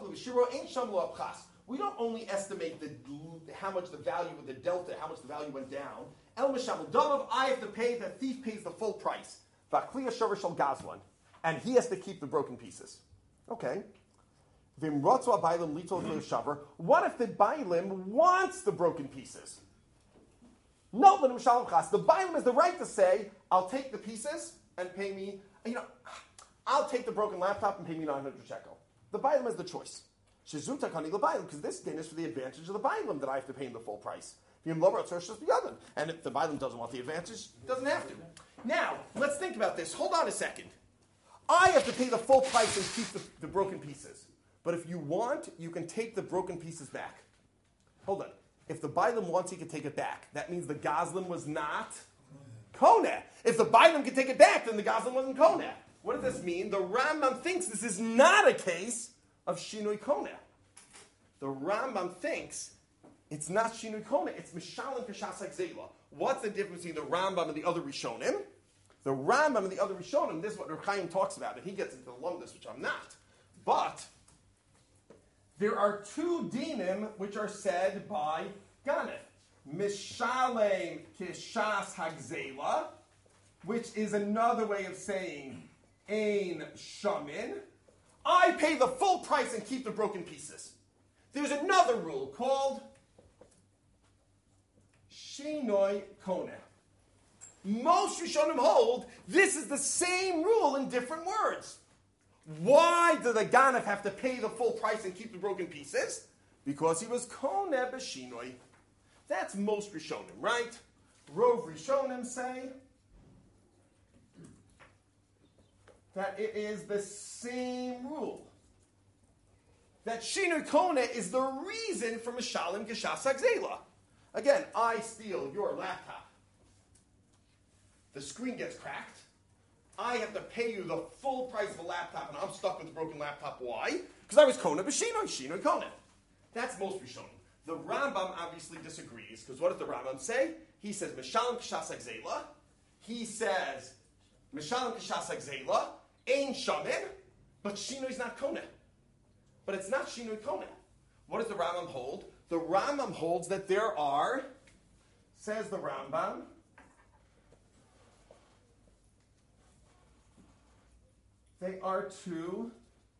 we don't only estimate the, how much the value of the delta, how much the value went down. El Mishamel Damav, I have to pay, the thief pays the full price. Vakliya Shover Shel Gazlan. And he has to keep the broken pieces. Okay. What if the Bailim wants the broken pieces? No, the Bailim has the right to say, I'll take the pieces and pay me, you know, I'll take the broken laptop and pay me nine hundred shekel. The Bailim has the choice. Because this din is for the advantage of the Bailim that I have to pay him the full price. And if the Bailim doesn't want the advantage, doesn't have to. Now, let's think about this. Hold on a second. I have to pay the full price and keep the, the broken pieces. But if you want, you can take the broken pieces back. Hold on. If the Bailim wants, he can take it back. That means the Gazlan was not Koneh. If the Bailim can take it back, then the Gazlan wasn't Koneh. What does this mean? The Rambam thinks this is not a case of Shinui Koneh. The Rambam thinks it's not Shinui Koneh, it's Mishalim Kashas Hagzela. What's the difference between the Rambam and the other Rishonim? The Rambam and the other Rishonim, this is what Reb Chaim talks about, and he gets into the lumdus, which I'm not. But there are two dinim which are said by Ganef. Mishalem Kishas Hagzela, which is another way of saying ein shamin, I pay the full price and keep the broken pieces. There's another rule called shinoi koneh. Most Rishonim hold this is the same rule in different words. Why did the Ganav have to pay the full price and keep the broken pieces? Because he was koneh b'shinoi. That's most Rishonim, right? Rov Rishonim say that it is the same rule. That shinoi koneh is the reason for mishalim keshas hagzela. Again, I steal your laptop. The screen gets cracked. I have to pay you the full price of a laptop, and I'm stuck with a broken laptop. Why? Because I was koneh b'shinoi, shinoi koneh. That's most Rishonim. The Rambam obviously disagrees, because what does the Rambam say? He says, Mishalim k'shas hagzela. He says, Mishalim k'shas hagzela, ein shamin, but shinoi is not koneh. But it's not shinoi koneh. What does the Rambam hold? The Rambam holds that there are, says the Rambam, they are two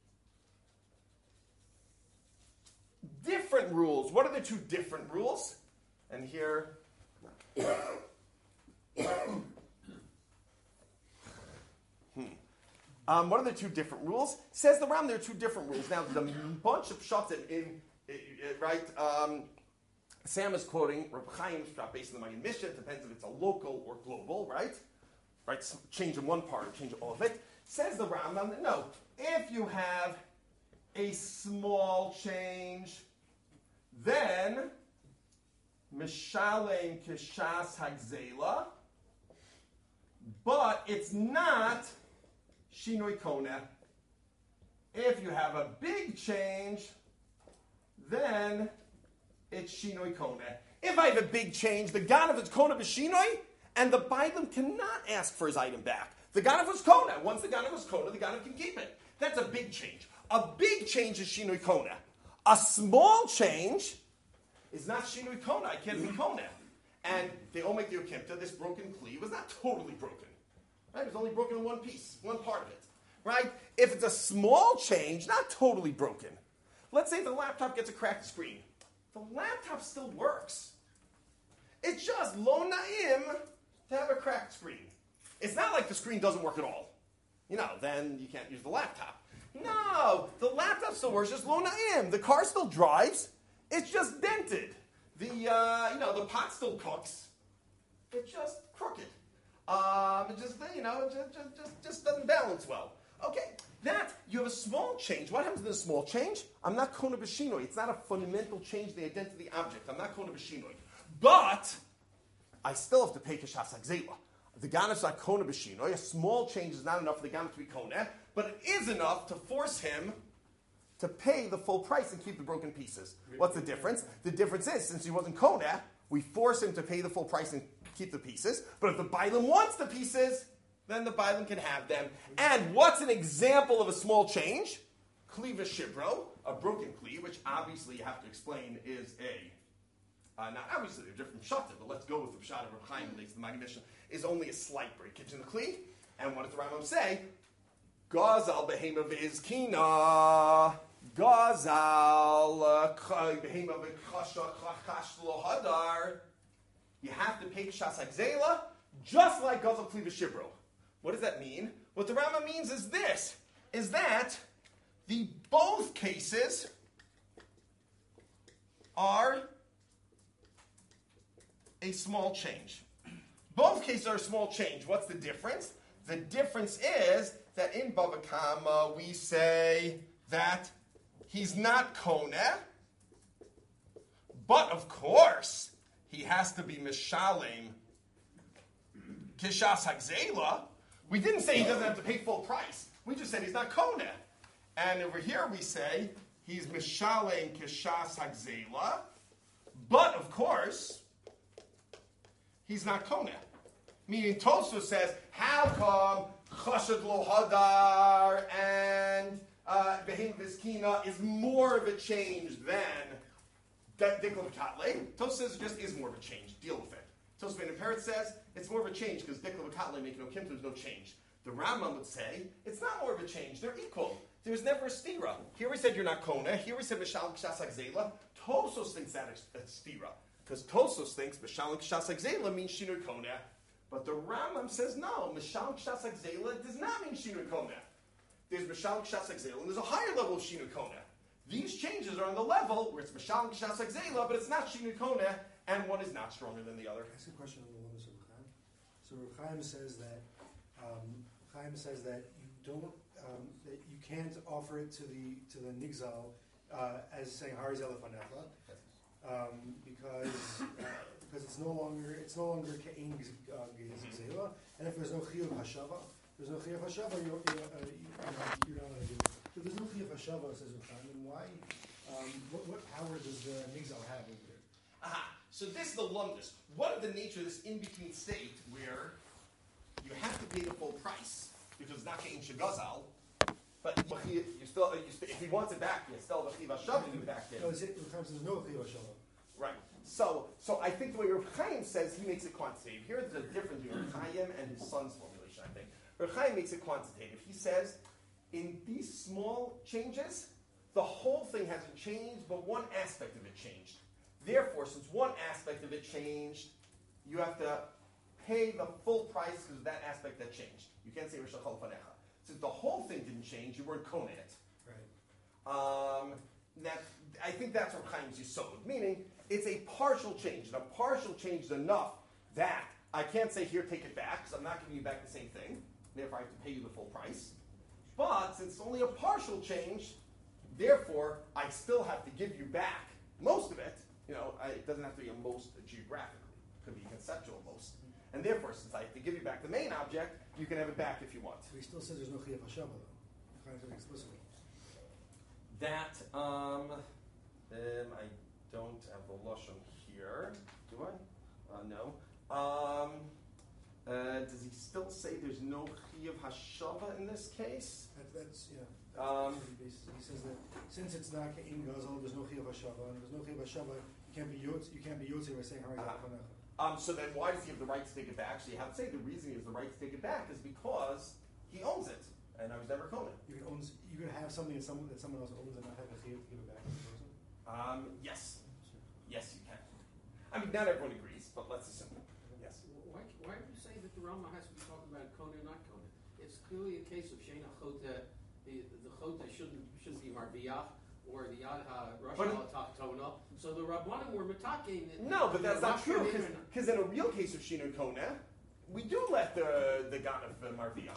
different rules. What are the two different rules? And here, hmm. um, what are the two different rules? Says the Ram, there are two different rules. Now, there's a bunch of pshatim in, in, in, right? Um, Sam is quoting Reb Chaim's pshat based on the Magen Mishnah. It depends if it's a local or global, right? Right, so change in one part, change all of it. Says the Rambam that no, if you have a small change, then mishalem keshas hagzela, but it's not shinoi koneh. If you have a big change, then it's shinoi koneh. If I have a big change, the ganav is koneh b'shinoi, and the bailam cannot ask for his item back. The ganav was koneh. Once the ganav was koneh, the ganav can keep it. That's a big change. A big change is shinoi koneh. A small change is not shinoi koneh. I can't be koneh. And they all make the okimta. This broken kli was not totally broken. Right? It was only broken in one piece, one part of it. Right? If it's a small change, not totally broken. Let's say the laptop gets a cracked screen. The laptop still works. It's just lo na'im to have a cracked screen. It's not like the screen doesn't work at all. You know, then you can't use the laptop. No, the laptop still works, just lo na'im. The car still drives. It's just dented. The uh, you know the pot still cooks. It's just crooked. Um, it just you know it just, just just just doesn't balance well. Okay, that you have a small change. What happens to the small change? I'm not koneh b'shinoi. It's not a fundamental change in the identity of the object. I'm not koneh b'shinoi. But I still have to pay keshas hagzela. The ganav's not koneh b'shinoi. A small change is not enough for the ganav to be koneh, but it is enough to force him to pay the full price and keep the broken pieces. What's the difference? The difference is, since he wasn't koneh, we force him to pay the full price and keep the pieces. But if the bailam wants the pieces, then the bailam can have them. And what's an example of a small change? Kli v'shibro, a broken kli, which obviously you have to explain is a, uh, now obviously they're different pshatim, but let's go with the pshat of Reb Chaim, the Magen Mishnah, is only a slight breakage in the kli. And what does the Rambam say? Gazal behema v'izkina, Gazal behema v'kasha chach lo hadar. You have to pay keshas hagzela, just like Gazal kli v'shibro. What does that mean? What the Rambam means is this, is that the both cases are a small change. Both cases are a small change. What's the difference? The difference is that in Bava Kama we say that he's not koneh, but of course he has to be mishalem keshas hagzela. We didn't say he doesn't have to pay full price. We just said he's not koneh. And over here we say he's mishalem keshas hagzela, but of course he's not koneh. Meaning Tosfos says, how come chashad lo hadar and behem v'izkina is more of a change than dikla v'katle? Tosfos says it just is more of a change. Deal with it. Tosfos Ben Peretz says it's more of a change because Dikla V'Katle make no kimta, there's no change. The Rambam would say it's not more of a change, they're equal. There's never a stira. Here we said you're not kona, here we said Mishal Kshas Zela. Tosfos thinks that is a stira. Because Tosfos thinks Mishal Kshas Zela means Shinur Kona. But the Rambam says no, Mishal Kshas Zela does not mean Shinur Kona. There's Mishal Kshas Zela and there's a higher level of Shinur Kona. These changes are on the level where it's Mishal Kshas Zela, but it's not Shinur Kona, and one is not stronger than the other. Can I ask a question on the limits of Chaim? So Rav Chaim says that um, Chaim says that you don't um, that you can't offer it to the to the nigzal uh, as saying Harizal Fanecha um, because uh, because it's no longer it's no longer Ke'in Gzela, and if there's no Chiyuv Hashava, there's no Chiyuv Hashava, you're, you're, uh, you're not going to do it. So there's no Chiyuv Hashava, says Rav Chaim, and why? Um, what, what power does the nigzal have over it? Aha. So this is the lumdus. What is the nature of this in-between state where you have to pay the full price because it's not Ke'in Shegazal, but you still, you still, if he wants it back, you still have a Chiv Hashav to do back in. No, it's it, Rav Chaim says no Chiyuv Hashava. Right. So, so I think the way Rav Chaim says, he makes it quantitative. Here's the difference between Rav Chaim and his son's formulation, I think. Rav Chaim makes it quantitative. He says, in these small changes, the whole thing hasn't changed, but one aspect of it changed. Therefore, since one aspect of it changed, you have to pay the full price because of that aspect that changed. You can't say Rosh Chol Fanecha. Since the whole thing didn't change, you weren't kona it. Right. Um, that, I think that's what Chaim's Yisod, meaning it's a partial change, and a partial change is enough that I can't say, here, take it back, because I'm not giving you back the same thing. Therefore, I have to pay you the full price. But since it's only a partial change, therefore, I still have to give you back most of it. You know, I, it doesn't have to be a most geographically. It could be conceptual most. And therefore, since I have to give you back the main object, you can have it back if you want. So he still says there's no Chiyuv Hashava, though. Chaim said explicitly. That, um, um, I don't have the Lashon here. Do I? Uh, no. Um, uh, does he still say there's no Chiyuv Hashava in this case? That, that's, yeah. Um, He says that since it's not Ke'in Gazal, there's no Chiyuv Hashava, and there's no Chiyuv Hashava, you can't be Yotze, you can't be Yotze by saying Harizal Uh-huh. Fanecha. Um, so then why does he have the right to take it back? So you have to say the reason he has the right to take it back is because he owns it, and I was never Conan. You can own, you can have something that someone, that someone else owns and not have a Chiyuv to give it back to the person. Um, yes. Yes, you can. I mean, not everyone agrees, but let's assume. Yes. Why, why do you say that the Rama has to be talking about Kona or not Kona? It's clearly a case of Shena Chota, the, the Chota shouldn't, shouldn't be Marviach, or the Yadha Rosh But- Tachtona. So the Rabbanim were mataking. No, but that's not true, Because because in a real case of Shino Kona, we do let the, the God of uh, Marviach.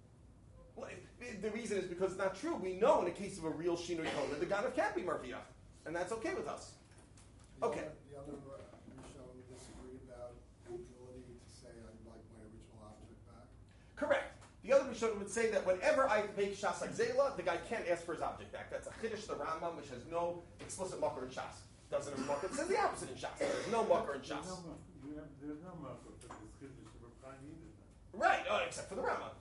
Well, it, the reason is because it's not true. We know in a case of a real Shino Kona, the God of can't be Marviach, and that's okay with us. The Okay. other- The other uh, Rishon would disagree about the ability to say I'd like my original object back. Correct. The other Rishonim would say that whenever I make Shas Zela, the guy can't ask for his object back. That's a Chiddush the Rambam, which has no explicit makar in Shas. Doesn't have makar. It says the opposite in Shas. There's no makar in Shas. There's no mar- you have- There's no marker for this Kiddush of Rav Chaim either. then. Right, oh, except for the Rambam.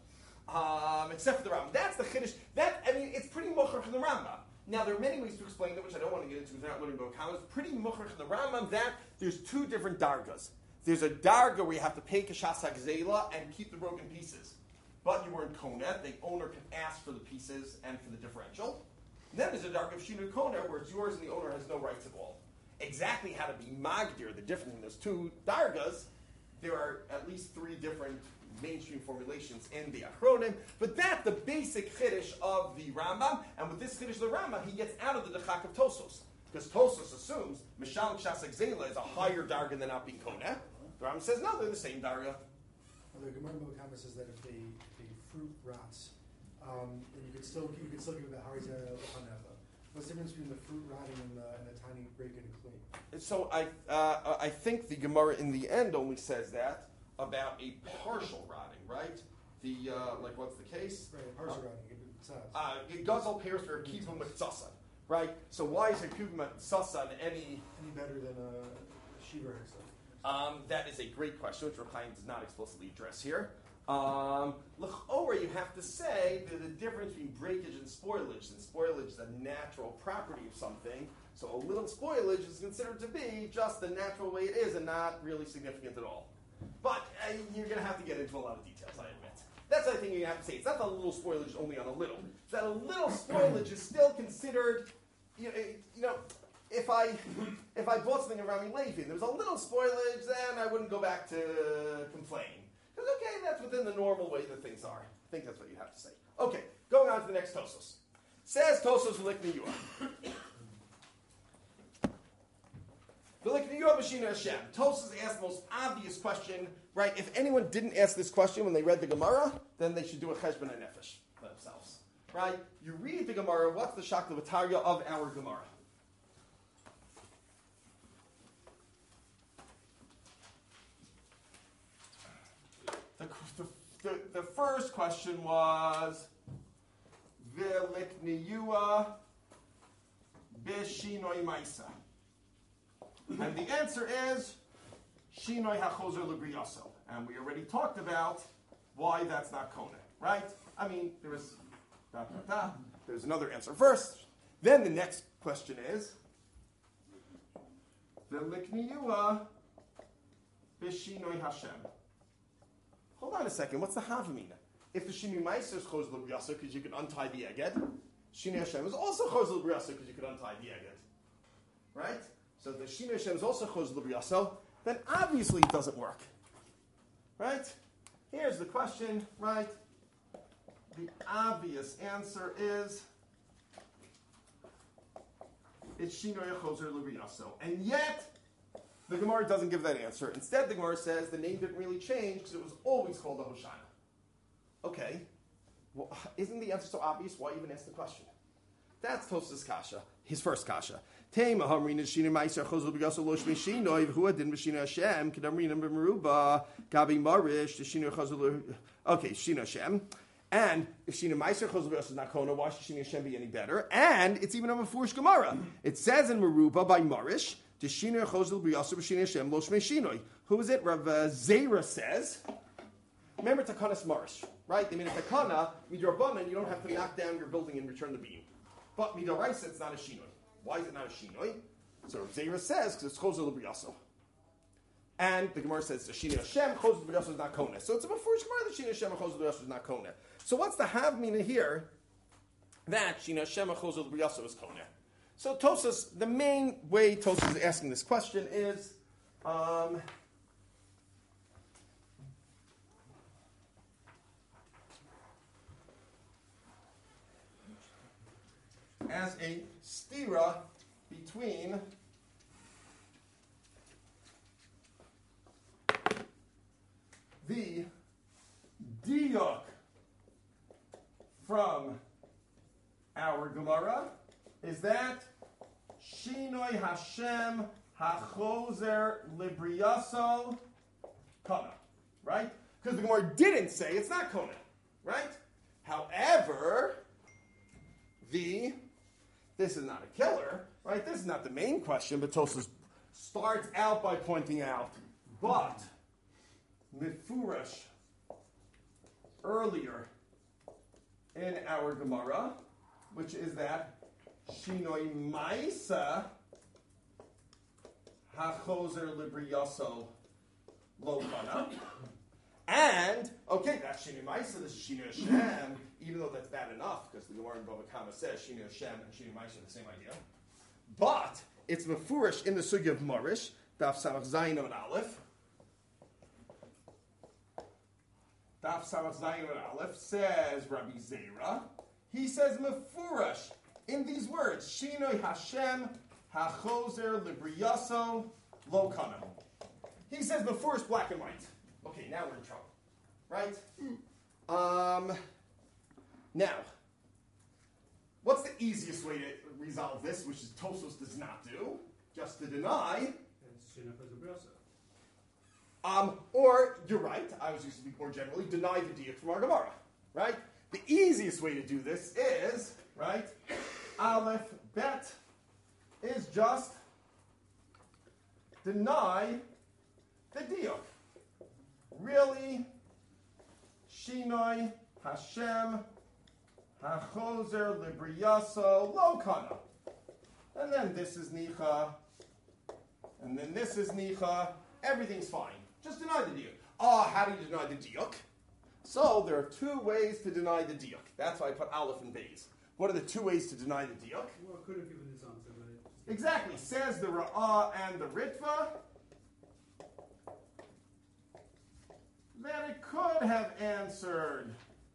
Um, except for the Rambam. That's the Chiddush. That, I mean, it's pretty mucher from the Rambam. Now, there are many ways to explain that, which I don't want to get into because we're not learning about comments. Pretty mucher from the Rambam that there's two different dargas. There's a darga where you have to pay Kashas HaGzela and keep the broken pieces. But you weren't Kona. The owner can ask for the pieces and for the differential. And then there's a darga of Shinu Kona where it's yours and the owner has no rights at all. Exactly how to be Magdir, the difference in those two dargas, there are at least three different mainstream formulations in the Achronim, but that's the basic Chiddush of the Rambam, and with this Chiddush of the Rambam, he gets out of the Dechak of Tosos, because Tosos assumes Mishal Kshas Zela is a higher darga than not being Kona. The Rambam says, no, they're the same darga. Well, the Gemara Melkama says that if the, if the fruit rots, um, then you could still you could still give it a Harizal Fanecha. What's the difference between the fruit rotting and the, and the tiny break and clean? So I, uh, I think the Gemara in the end only says that about a partial rotting, right? The, uh, like what's the case? Right, partial rotting. It sounds. Uh, Gazal pairs for Kivum Mitzasad, right? So why is a Kivum Mitzasad any... Any better than a Shiva herself? Um, that is a great question, which Rav Chaim does not explicitly address here. Um, L'chora, you have to say that the difference between breakage and spoilage, and spoilage is a natural property of something, So a little spoilage is considered to be just the natural way it is and not really significant at all. But uh, you're going to have to get into a lot of details, I admit. That's the thing you have to say. It's not that a little spoilage is only on a little. It's that a little spoilage is still considered, you know, you know if I if I bought something around me Levi, there was a little spoilage, then I wouldn't go back to complain. Because, okay, that's within the normal way that things are. I think that's what you have to say. Okay, going on to the next Tosos. Says Tosos V'likniyua. V'likniyua b'shina Hashem. Tosos asked the most obvious question, right? If anyone didn't ask this question when they read the Gemara, then they should do a cheshbon nefesh for themselves, right? You read the Gemara, what's the shakla v'tarya of our Gemara? The, the, the, the first question was V'likniyua b'shinoi maisa. And the answer is Shinoi hachozer l'briyaso. And we already talked about why that's not kona, right? I mean, there is da, da, da. There's another answer first. Then the next question is V'likniyua b'shinoi Hashem. Hold on a second. What's the havamina? If the Shinui Meiser is Chos L'Briyasa because you can untie the Eged, Shinui Hashem is also Chos L'Briyasa because you can untie the Eged. Right? So if the Shinui Hashem is also Chos L'Briyasa, then obviously it doesn't work. Right? Here's the question, right? The obvious answer is it's Shinui Chos L'Briyasa. And yet, the Gemara doesn't give that answer. Instead, the Gemara says the name didn't really change because it was always called a Hoshana. Okay, well, isn't the answer so obvious? Why even ask the question? That's Tosas Kasha, his first Kasha. Okay, Shina Hashem. And if Shina Meiser Chosel B'Yosef is not Kona, why should Shina Hashem be any better? And it's even a Mefurish Gemara. It says in Meruba by Marish, who is it? Rav Zera says. Remember Takanas Marish, right? They made a Takana, Midrabanan, you don't have to knock down your building and return the beam. But Midoraisa, it's not a Shinoi. Why is it not a Shinoi? So Rav Zera says, because it's Chosel L'Briyaso. And the Gemara says, the Shina Hashem, Chosel L'Briyaso is not Kona. So it's a Mefurish Gemara, the Shina Hashem, Chosel L'Briyaso is not Kona. So what's the Havmina here? That Shina Hashem, Chosel L'Briyaso is Kona. So Tosas, the main way Tosas is asking this question is, um, as a stira between the diuk from our Gemara is that Shinoi Hashem hachozer libriyaso kona, right? Because the Gemara didn't say it's not kona, right? However, the this is not a killer, right? This is not the main question, but Tosas starts out by pointing out, but mifurash earlier in our Gemara, which is that Shinoi Maisa hachozer libriyaso lo kana. And, okay, that's Shinoi Maisa, this is Shinoi Hashem, even though that's bad enough, because the Gemara in Bava Kama says Shinoi Hashem and Shinoi Maisa are the same idea. But, it's mefurish in the sugya of Marish, Daf Samach Zayin on Aleph. Daf Samach Zayin on Aleph says Rabbi Zera, he says mefurish in these words, Shinoi Hashem hachozer libriyaso lo kana. He says mefurish black and white. Okay, now we're in trouble, right? Um, now, what's the easiest way to resolve this, which is Tosfos does not do, just to deny? Um, or, you're right, I was used to be more generally, deny the diuk from our Gemara, right? The easiest way to do this is, right, Aleph Bet is just deny the diuk. Really, Shinoi Hashem hachozer libriyaso lo kana. and then this is nicha, and then this is nicha. Everything's fine. Just deny the diuk. Ah, how do you deny the diuk? So there are two ways to deny the diuk. That's why I put aleph and beis. What are the two ways to deny the diuk? Well, could have given this answer, but it Exactly. Says the ra'ah and the ritva that it could have answered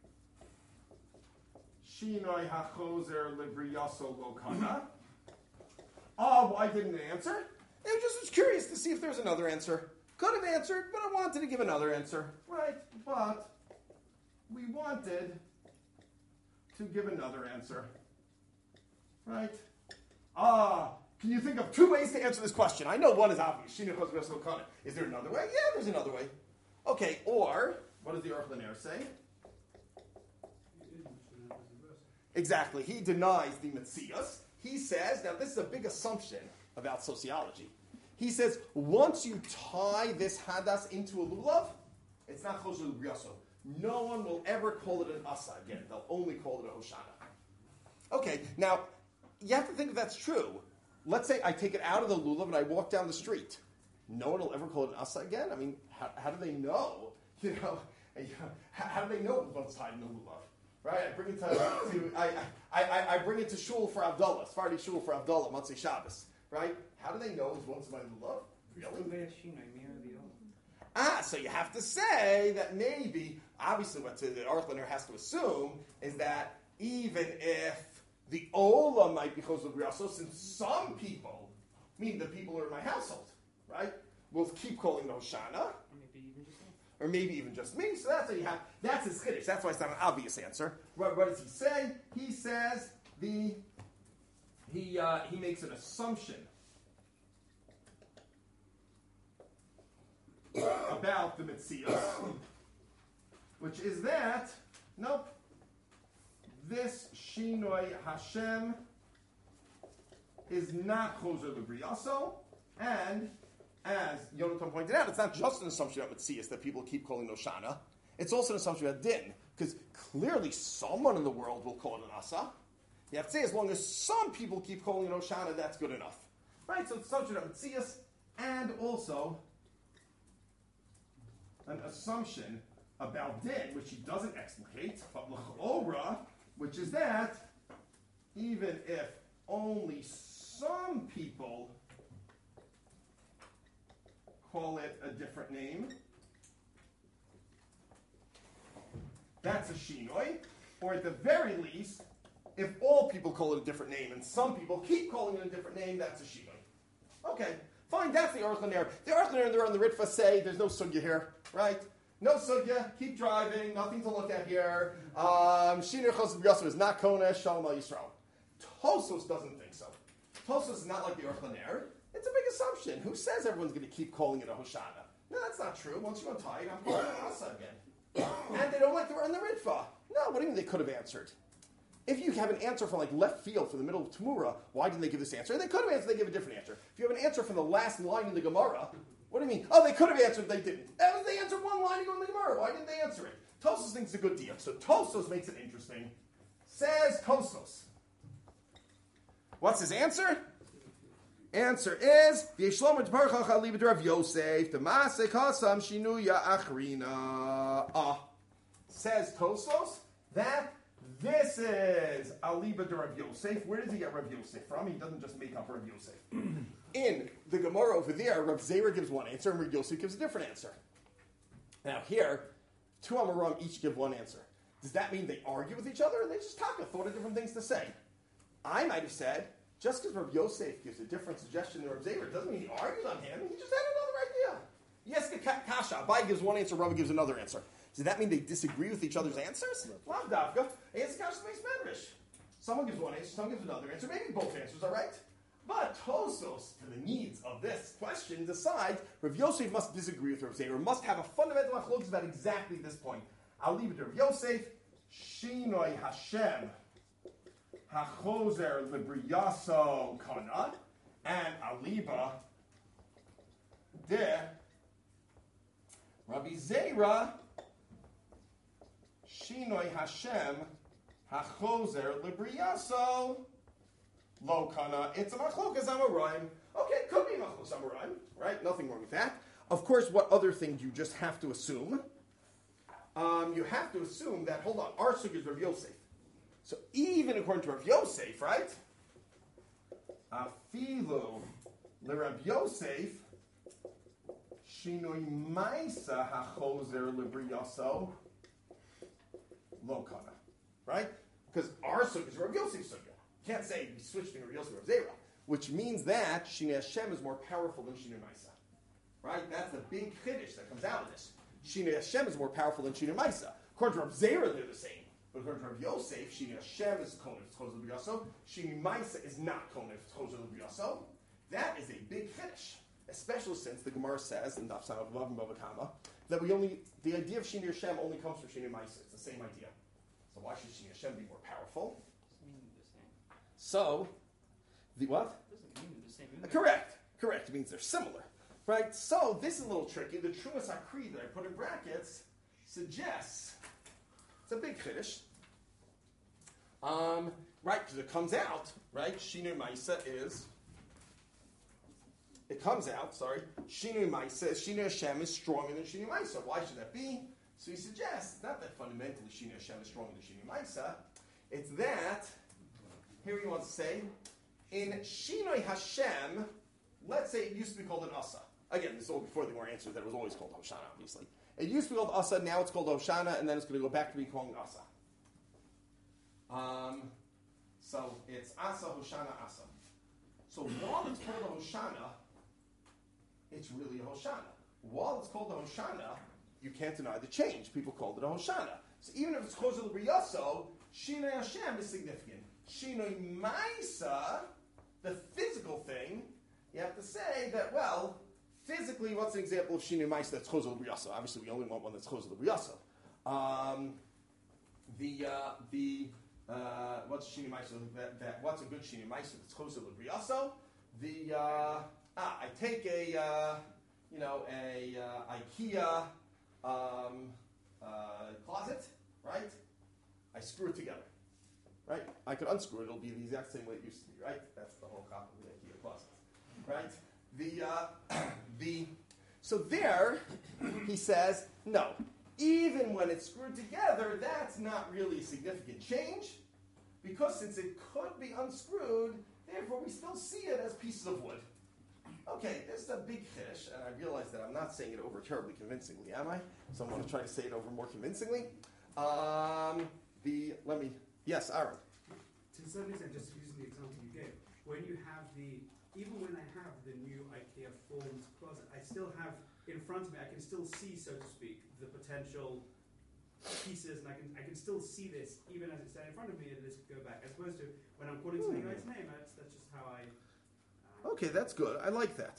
Shinoi hachozer libriyaso lokana. Ah, why didn't it answer? It just was curious to see if there's another answer. Could have answered, but I wanted to give another answer. Right, but we wanted to give another answer. Right? Ah, can you think of two ways to answer this question? I know one is obvious. Shinoi hachozer libriyaso lokana. Is there another way? Yeah, there's another way. Okay, or, what does the Aruch LaNer say? Exactly. He denies the Metzias. He says, now this is a big assumption about sociology. He says, once you tie this hadas into a lulav, it's not choser l'briyaso. No one will ever call it an asa again. They'll only call it a hoshana. Okay, now, you have to think if that's true. Let's say I take it out of the lulav and I walk down the street. No one will ever call it an asa again? I mean, how, how do they know? You know, how, how do they know what's tied in the lulav? Right? I bring it to, to I, I, I, I bring it to shul for Abdullah, Sephardi shul for Abdullah, Motzei Shabbos. Right? How do they know it's once my lulav? Really? Ah, so you have to say that maybe, obviously what the Aruch LaNer has to assume is that even if the ola might be choser l'briyaso, since some people, meaning the people who are in my household, right, will keep calling it Hoshana, or maybe even just me. So that's what you have. That's his chiddush. That's why it's not an obvious answer. What, what does he say? He says the he uh, he makes an assumption about the Metzias, which is that nope, this Shinoi Hashem is not choser l'briyaso, and as Yonatan pointed out, it's not just an assumption about Metzias that people keep calling Hoshana. It's also an assumption about Din, because clearly someone in the world will call it an Asa. You have to say, as long as some people keep calling it Hoshana, that's good enough. Right? So it's an assumption about Metzias, and also an assumption about Din, which he doesn't explicate, but L'ch'ora, which is that even if only some people call it a different name, that's a shinoi. Or at the very least, if all people call it a different name and some people keep calling it a different name, that's a shinoi. Okay, fine, that's the Aruch LaNer. The Aruch LaNer and the on the Ritva say there's no sugya here, right? No sugya, keep driving, nothing to look at here. Um, Shinoi choser l'briyaso is not konesh, shalom al Yisrael. Tosos doesn't think so. Tosos is not like the Aruch LaNer. It's a big assumption. Who says everyone's going to keep calling it a Hoshana? No, that's not true. Once you untie it, I'm calling it an Asa again. And they don't like to run the Ritva. No, what do you mean they could have answered? If you have an answer from like left field for the middle of Tamura, why didn't they give this answer? They could have answered, they give a different answer. If you have an answer from the last line in the Gemara, what do you mean? Oh, they could have answered, they didn't. That was they answered one line ago in the Gemara. Why didn't they answer it? Tosos thinks it's a good deal. So Tosos makes it interesting. Says Tosos. What's his answer? Answer is V'yeshlomo t'parchach aliba d'Rav Yosef t'masek hasam shinuya achrina. Ah, says Tosos that this is aliba d'Rav Yosef. Where does he get Rav Yosef from? He doesn't just make up Rav Yosef. In the Gemara over there, Rav Zera gives one answer and Rav Yosef gives a different answer. Now here, two Amoram each give one answer. Does that mean they argue with each other, or they just talk a thought of different things to say? I might have said, just because Rav Yosef gives a different suggestion than Rav Zera doesn't mean he argues on him. He just had another idea. Yes, Kasha. Abai gives one answer, Rav gives another answer. Does that mean they disagree with each other's answers? Lav Davka. Yes, Kasha makes medrash. Someone gives one answer, someone gives another answer. Maybe both answers are right. But Tosos, to the needs of this question, decides Rav Yosef must disagree with Rav Zera, must have a fundamental machlokes about exactly this point. I'll leave it to Rav Yosef. Shinoi Hashem hachozer l'briyaso kana, and aliba de Rabbi Zera Shinoi Hashem hachozer l'briyaso Lo kana, it's a machlokas amoraim. Okay, it could be machlokas amoraim, right? Nothing wrong with that. Of course, what other thing do you just have to assume? Um, you have to assume that, hold on, our sugya is Rav Yosef. So even according to Rav Yosef, right? Afilu le Rav Yosef, shinoi maisa hachozer lebriyaso lo kana, right? Because our sugya is Rav Yosef's sugya. You can't say we switched between Rav Yosef and Rav Zera, which means that Shinei Hashem is more powerful than Shinei Maisa. Right? That's the big chiddush that comes out of this. Shinei Hashem is more powerful than Shinei Maisa. According to Rav Zera, they're the same. But according to Rav Yosef, Shinei Hashem is Konef Tchozer L'Biyaso. Shinei Maisa is not Konef Tchozer L'Biyaso. That is a big chiddush. Especially since the Gemara says in Daf Samach Vav and Bava Kama that we only, the idea of Shinei Hashem only comes from Shinei Maisa. It's the same idea. So why should Shinei Hashem be more powerful? Doesn't mean they're the same. So, the what? Doesn't mean they're the same. Uh, correct. Correct. It means they're similar. Right? So, this is a little tricky. The Trumas HaKri that I put in brackets suggests it's a big chiddush. Um, right, because it comes out, right? Shinui Maisa is, it comes out, sorry, Shinui Maisa, Shinui Hashem is stronger than Shinui Maisa. Why should that be? So he suggests, it's not that fundamentally Shinui Hashem is stronger than Shinui Maisa. It's that, here he wants to say, in Shinui Hashem, let's say it used to be called an Asa. Again, this is all before there were answers that it was always called Hoshana, obviously. It used to be called Asa, now it's called Hoshana, and then it's going to go back to being called Asa. Um, so it's Asa, Hoshana, Asa. So while it's called a Hoshana, it's really a Hoshana. While it's called a Hoshana, you can't deny the change. People called it a Hoshana. So even if it's Chozel Briyaso, Shinoi Hashem is significant. Shinoi Maisa, the physical thing, you have to say that, well, physically, what's an example of Shinoi Maisa that's Chozel Briyaso? Obviously, we only want one that's Chozel Briyaso. Um, the, uh, the, uh, what's Shinoi Maisa? That, that, what's a good Shinoi Maisa that's Chozel Briyaso? The, uh, ah, I take a, uh, you know, a uh, IKEA um, uh, closet, right? I screw it together, right? I could unscrew it; it'll be the exact same way it used to be, right? That's the whole copy of the IKEA closet, right? The uh, the so there, he says no. Even when it's screwed together, that's not really a significant change, because since it could be unscrewed, therefore we still see it as pieces of wood. Okay, this is a big chiddush, and I realize that I'm not saying it over terribly convincingly, am I? So I'm going to try to say it over more convincingly. Um, the let me yes, Aaron. To a certain extent, just using the example you gave, when you have the even when I have the new IKEA formed closet, I still have in front of me. I can still see, so to speak, the potential pieces, and I can I can still see this even as it's standing in front of me, and this could go back. As opposed to when I'm calling something by its name, that's that's just how I. Okay, that's good. I like that.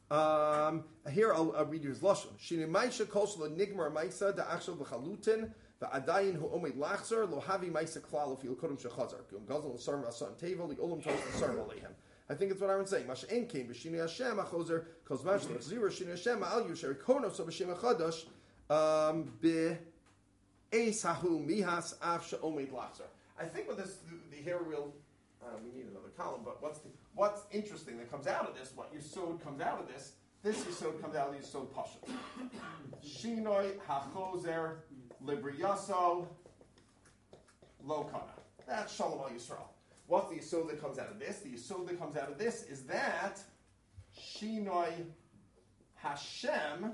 Um, here I'll, I'll read you his lashon. Shinei Maisa kosel nigmar Maisa da achshel v'chalutin v'adayin hu omed lachzer lo havi Maisa klal ufil kodem shechazar gum gazel l'sarm v'asan tevel the olam tos l'sarm aleihem. I think it's what Aaron's saying. Masha en came b'shinei Hashem achozer kos mash l'chzira shinei Hashem al yusher konos so b'shem achadash um be esahu mihas af she'omed lachzer. I think with this the, the here we'll uh, we need another column, but what's the What's interesting that comes out of this, what Yesod comes out of this, this Yesod comes out of the Yesod Pashut. Shinoi hachozer libriyaso lo kana. That's Shalom al Yisrael. What's the Yesod that comes out of this? The Yesod that comes out of this is that Shinoi Hashem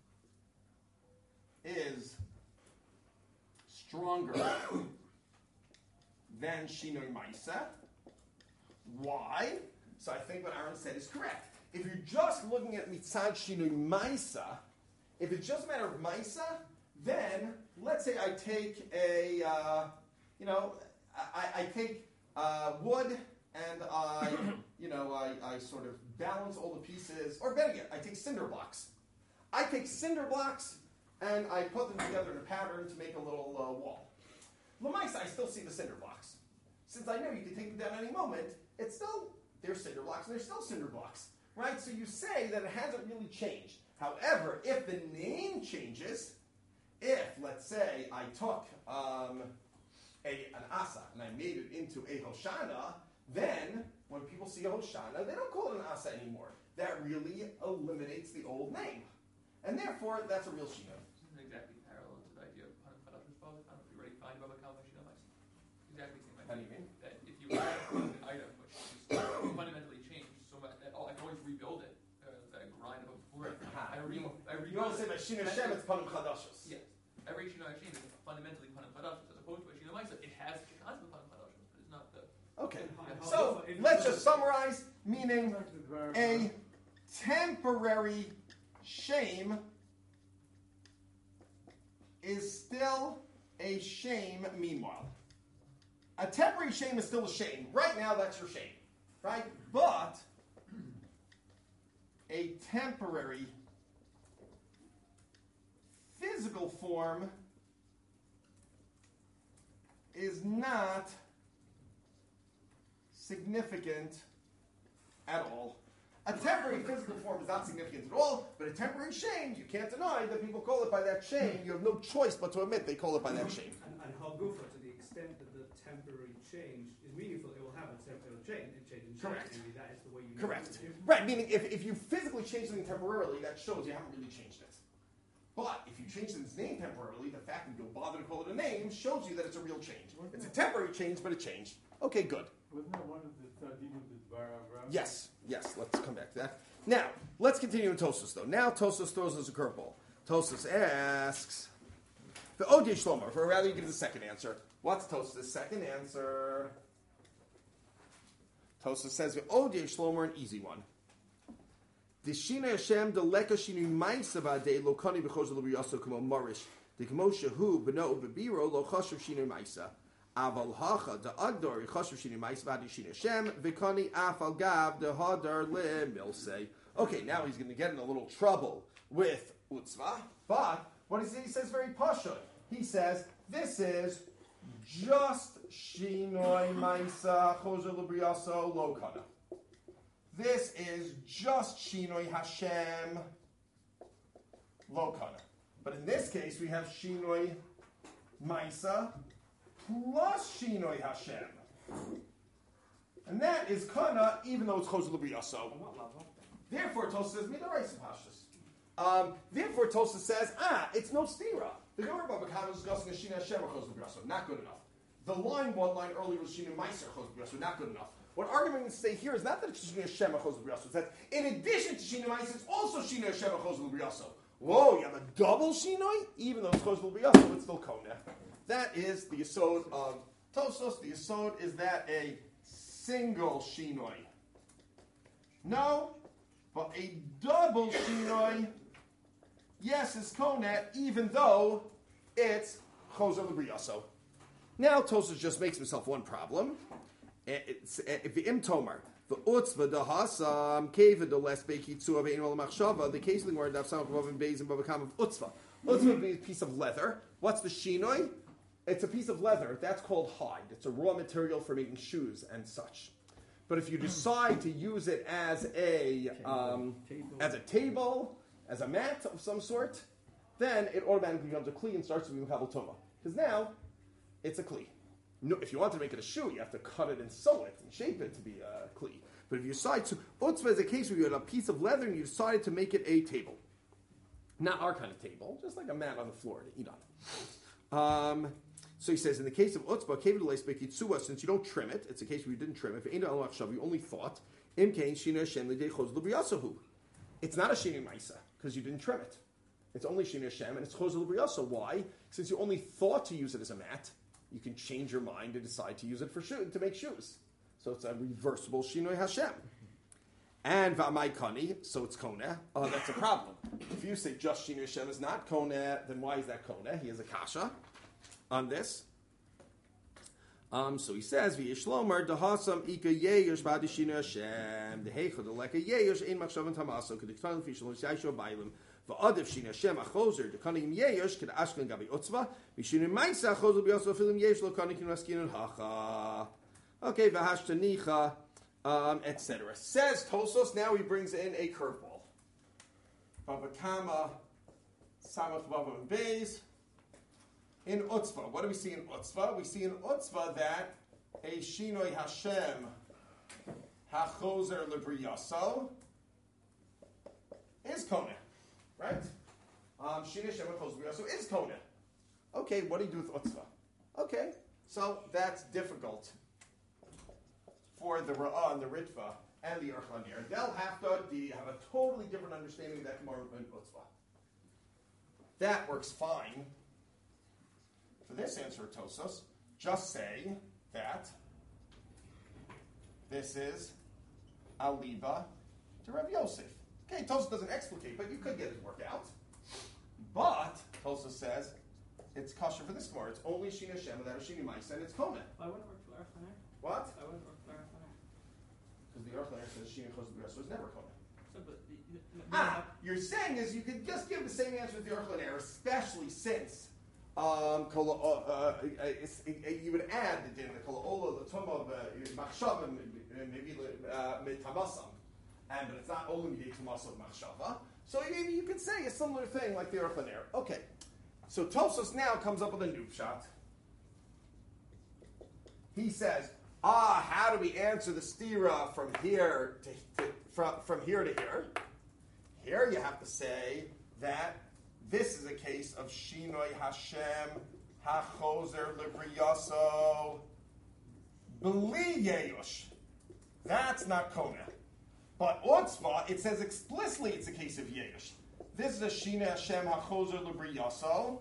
is stronger than Shinoi Maisa. Why? So I think what Aaron said is correct. If you're just looking at Mitzad Shinui Maisa, if it's just a matter of Maisa, then let's say I take a, uh, you know, I, I take uh, wood and I, you know, I, I sort of balance all the pieces, or better yet, I take cinder blocks. I take cinder blocks and I put them together in a pattern to make a little uh, wall. L'maisa, I still see the cinder blocks. Since I know you can take them down at any moment, it's still, they're cinder blocks, and they're still cinder blocks, right? So you say that it hasn't really changed. However, if the name changes, if, let's say, I took um, a, an asa and I made it into a Hoshana, then when people see a Hoshana, they don't call it an Asa anymore. That really eliminates the old name. And therefore, that's a real Shina. This isn't exactly parallel to the idea of Hanukkah Chadash Bava. I don't know if you already find Bava Kalma Shina Mice. Exactly the same idea. How do you mean? That if you have an item which is fundamentally changed so much that oh, I can always rebuild it, uh, that grind of before it. I re, I You rebuild don't say it. by Shina Shem, it's Panim Chadashos. Yes. Every Shina Hashem is fundamentally Panim Chadashos, as opposed to a Shina Mice. It has the concept of Panim Chadashos, but it's not the. Okay. And So, how- let's just summarize, meaning Back to the Dvar a temporary shame is still a shame meanwhile. A temporary shame is still a shame. Right now, that's your shame. Right? But a temporary physical form is not significant at all. A temporary physical form is not significant at all, but a temporary shame, you can't deny that people call it by that shame. You have no choice but to admit they call it by that shame. And, and Halgufa, to the extent that the temporary change is meaningful, it will have a temporary change. It change in Correct. Maybe that is the way you know Correct. it. Right, meaning if, if you physically change something temporarily, that shows you haven't really changed it. But if you change its name temporarily, the fact that you'll bother to call it a name shows you that it's a real change. It's a temporary change, but a change. Okay, good. Wasn't that one of the Tzadim of the Dvar Avram? Yes, yes, let's come back to that. Now, let's continue in Tosfos, though. Now Tosfos throws us a curveball. Tosfos asks, the Odeh Shlomo, or rather you give the second answer. What's Tosfos' second answer? Tosfos says, the Odeh Shlomo, an easy one. The Shina Hashem, the Leka Shinu Maisa Vadei, Lo Kani B'chosh Lo B'yaso Kamo Marish, the Kamo Shehu, B'no B'biro, Lo Choshev Shinu Maisa. Aval hacha the agdor yichashuv shini ma'is v'adi shini Hashem v'kani afal gav the hadar le milsei. Okay, now he's going to get in a little trouble with utzva, but what is it? He says very pashut. He says this is just shinoi ma'isa chozer l'briyaso lo kana. This is just shinoi Hashem lo kana. But in this case, we have shinoi ma'isa plus Shinoi Hashem. And that is Kana, even though it's Chozel L'Briyaso. Therefore, Tosfos says, Midarais Pashtus. Um, therefore, Tosfos says, ah, it's no stira. The Gemara Bava Kama is discussing a Shinoi Hashem or Chozel L'Briyaso. Not good enough. The line, one line earlier was Shinoi Meiser or Chozel L'Briyaso. Not good enough. What argument we say here is not that it's Shinoi Hashem or Chozel L'Briyaso. It's that in addition to Shinoi Meiser, it's also Shinoi Hashem or Chozel L'Briyaso. Whoa, you have a double Shinoi? Even though it's Chozel L'Briyaso, it's still Kona. That is the Yesod of Tosfos. The Yesod is that a single Shinoi. No, but a double Shinoi, yes, is Konet, even though it's Chozer L'Briyaso. Now Tosfos just makes himself one problem. It's if the Im Tomar, the Utzva, the Hasam, Keva, the Les Beikitzu of Ein Olam Machshava, the case where Daf Samach Vav and Beis and Bavakam of Utzva. Utzva would be a piece of leather. What's the Shinoi? It's a piece of leather. That's called hide. It's a raw material for making shoes and such. But if you decide to use it as a um, as a table, as a mat of some sort, then it automatically becomes a kli and starts to be mekabel tuma. Because now it's a kli. No, if you want to make it a shoe, you have to cut it and sew it and shape it to be a kli. But if you decide to, utzva is a case where you had a piece of leather and you decided to make it a table. Not our kind of table, just like a mat on the floor to eat on. Um, So he says, in the case of utzba, since you don't trim it, it's a case where you didn't trim it. You only thought, it's not a shinu ma'isa because you didn't trim it. It's only shinu Hashem and it's chozel l'briyaso. Why? Since you only thought to use it as a mat, you can change your mind and decide to use it for shoe, to make shoes. So it's a reversible shinoi Hashem. And v'amai kani, so it's koneh. Oh, that's a problem. If you say just shinoi Hashem is not koneh, then why is that koneh? He has a kasha on this. Um, so he says, "V'yishlomer dehasam ika yeyesh b'adi shinoi Hashem deheichad leka yeyesh ein machshav tamaso kediktan fishlo yishayo bailim v'adav shinoi Hashem achozer dekanim yeyesh ked ashken gabi utzva v'shinoi ma'isa achozer b'yaso filim yeyesh lo kanik naskin hacha." Okay, v'hashtanicha, um, et cetera. Says Tosfos. Now he brings in a curveball. Bava Kama Samach Vav and Beis. In Utzva, what do we see in Utzva? We see in Utzva that a Shinoi Hashem hachozer lebriyaso is kona, right? Um, Shina Hashem hachozer lebriyaso is kona. Okay, what do you do with utzva? Okay, so that's difficult for the Ra'ah and the Ritva and the Archanir. They'll have to de- have a totally different understanding of that Gemara and utzva. That works fine. For this answer, Tosos, just say that this is Aliba to Rav Yosef. Okay, Tosos doesn't explicate, but you could get it worked out. But Tosos says it's kosher for this Gemara. It's only Shina Hashem without a Shini Maisa, and it's Kona. Why wouldn't it work for Archaner? What? Why wouldn't it work for Archaner? Because the Archaner says Shina Chos B'Yos was never Kona. So, but the, the, the, Ah, you're saying is you could just give the same answer with the Archaner, especially since um, kol, uh, uh, it's, it, it, you would add the din, the kol ola, the tumah, machshava, maybe mitamasam, and but it's not only the tamasam machshava. So maybe you could say a similar thing like the Archaner. Okay. So Tosos now comes up with a new shot. He says, ah, how do we answer the stira from here to, to from, from here to here? Here you have to say that this is a case of Shinoi Hashem Hachozer Libriyaso B'li Yeyush. That's not Kona. But Utzva, it says explicitly it's a case of Yeyush. This is a Shina Hashem HaChozer L'Briyaso.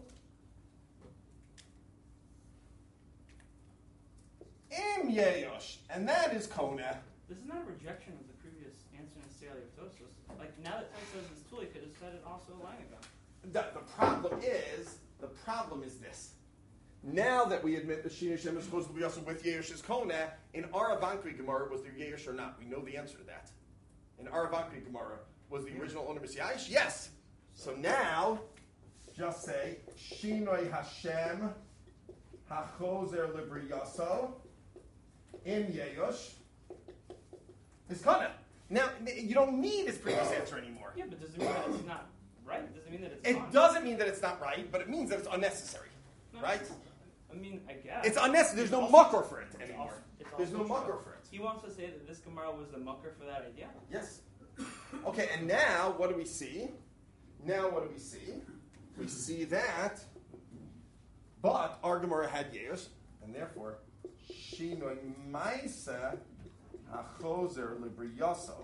Im Yeyosh. And that is Kona. This is not a rejection of the previous answer necessarily of Tosos. Like, now that Tosos is Tuli could have said it also a line ago. The, the problem is, the problem is this. Now that we admit that Shina Hashem is supposed to be also with Yeyosh is Kona, in Aravankri Gemara, was there Yeyosh or not? We know the answer to that. In Aravankri Gemara, was the original owner Messiah? Yes. So now, just say, Shinoi Hashem HaChozer Libriyaso Im Yeyosh is Kana. Now, you don't need his previous answer anymore. Yeah, but does it mean that it's not right? Does it mean that it's It not? doesn't mean that it's not right, but it means that it's unnecessary. No, Right? I mean, I guess. It's unnecessary. There's no It's mucker for it it's anymore. also- it's There's no also mucker true. for it. He wants to say that this Gemara was the mucker for that idea. Yes. Okay, and now what do we see? Now what do we see? We see that, but our Gemara had Yerush, and therefore, Shinoi Maisa HaChozer Libriyaso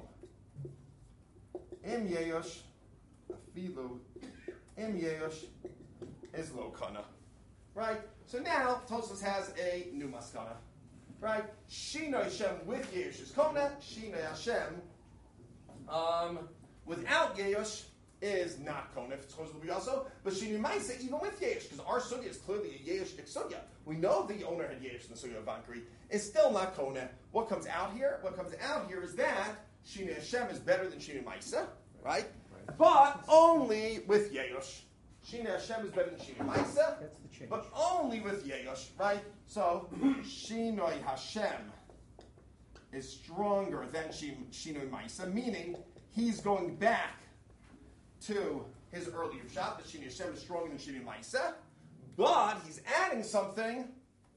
Im Yerush Afilu Im Yerush is Lo Kana. Right? So now Tosfos has a new maskana. Right? Shinoi Hashem with Yerush is Kona. Shinoi Hashem um, without Yerush is not Kona. If it's supposed to be also, but Shinoi Maisa even with Yerush, because our sugya is clearly a Yerush sugya. We know the owner had Yerush in the sugya of Bankri. It's still not Kona. What comes out here? What comes out here is that Shinoi Hashem is better than Shinoi Maisa, right? But only with Yerush. Shinoi Hashem is better than Shinoi Maisa. That's the change. But only with Yerush, right? So, Shinoi Hashem is stronger than Shin- Shinoi Maisa, meaning he's going back to his earlier shot, that Shinoi Hashem is stronger than Shinoi Maisa, but he's adding something,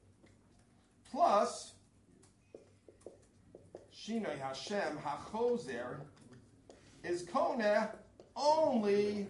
plus Shinoi Hashem HaChozer is Kona only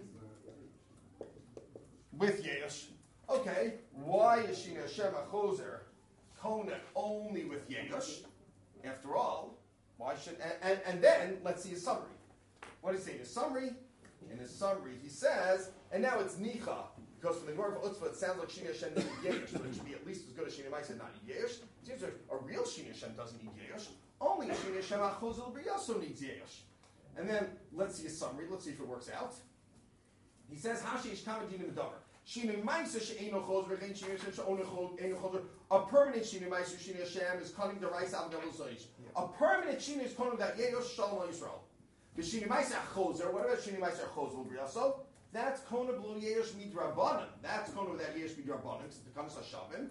with Yerush. Okay, why is Shinoi Hashem HaChozer Kona only with Yerush? After all, why should and, and, and then let's see his summary. What does he say in his summary? In his summary, he says, and now it's Nicha, because from the Gemara of Utzva, it sounds like Shinoi Hashem needs Yerush, so it should be at least as good as Shinoi Maisa, not Yerush. It seems like a real Shinoi Hashem doesn't need Yerush. Only Shinoi Hashem HaChozer L'Briyaso needs Yerush. And then let's see his summary. Let's see if it works out. He says, Hashish Kamadin in the Davar. Shinoi Maisa she'eno chozer v'chein Shinoi Hashem she'eno chozer. A permanent Shinoi Maisa Shinoi Hashem is cutting the rice out of the Zoish. A permanent Shinoi is cutting that Yerush Shalom Yisrael. The Shinoi Maisa chozer. What about Shinoi Maisa chozer L'Briyaso? That's Kona B'lo Yerush Midrabanan. That's Kona without Yerush Midrabanan. Because the Takanas HaShavim.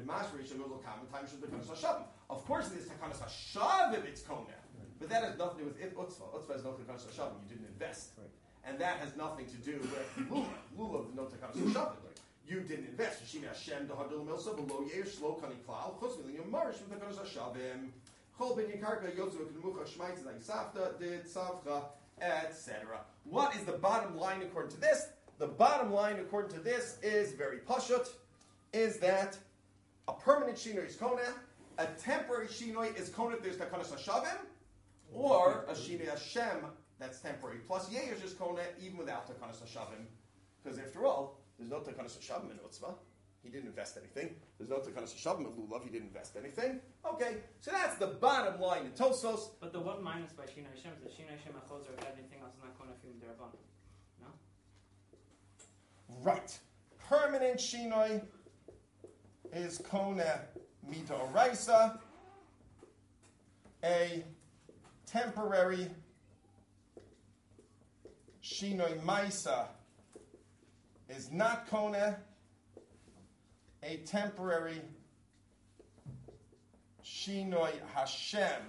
Of course, in this Takanas HaShavim, it's Kona. But that has nothing to do with it, Utzva. Utzva has no Takanas HaShavim. You didn't invest. Right. And that has nothing to do with Lulav. Lulav, no Takanas HaShavim. You didn't invest. Shina Hashem, Dahadul Milsa, below Yerush, Lo Kani Klal, Chutz Milim Marish, with Takanas HaShavim. Kol binyan karka yozu k'nemucha shmaitz nagisafta did savcha, et cetera. What is the bottom line according to this? The bottom line according to this is very pashut, is that a permanent shinoi is kona, a temporary shinoi is kona if there's takanas hashavim, or a shinoi Hashem that's temporary plus yeyesh is kona even without takanas hashavim, because after all, there's no takanas hashavim in Utzvah. He didn't invest anything. There's no takanas hashavim in Lulav. He didn't invest anything. Okay, so that's the bottom line in Tosfos. But the one minus by Shina Hashem is that Shina Hashem achozer if anything else is not kona fim derabon. No? Right. Permanent shinoi is kona mitoraisa. A temporary shinoi maisa is not kona. A temporary shinoi Hashem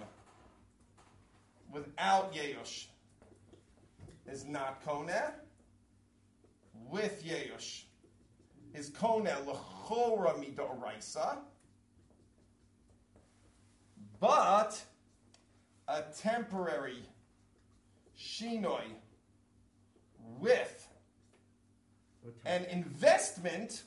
without Yeush is not kona. With Yeush is kona l'chora midoraisa, but a temporary shinoi with an investment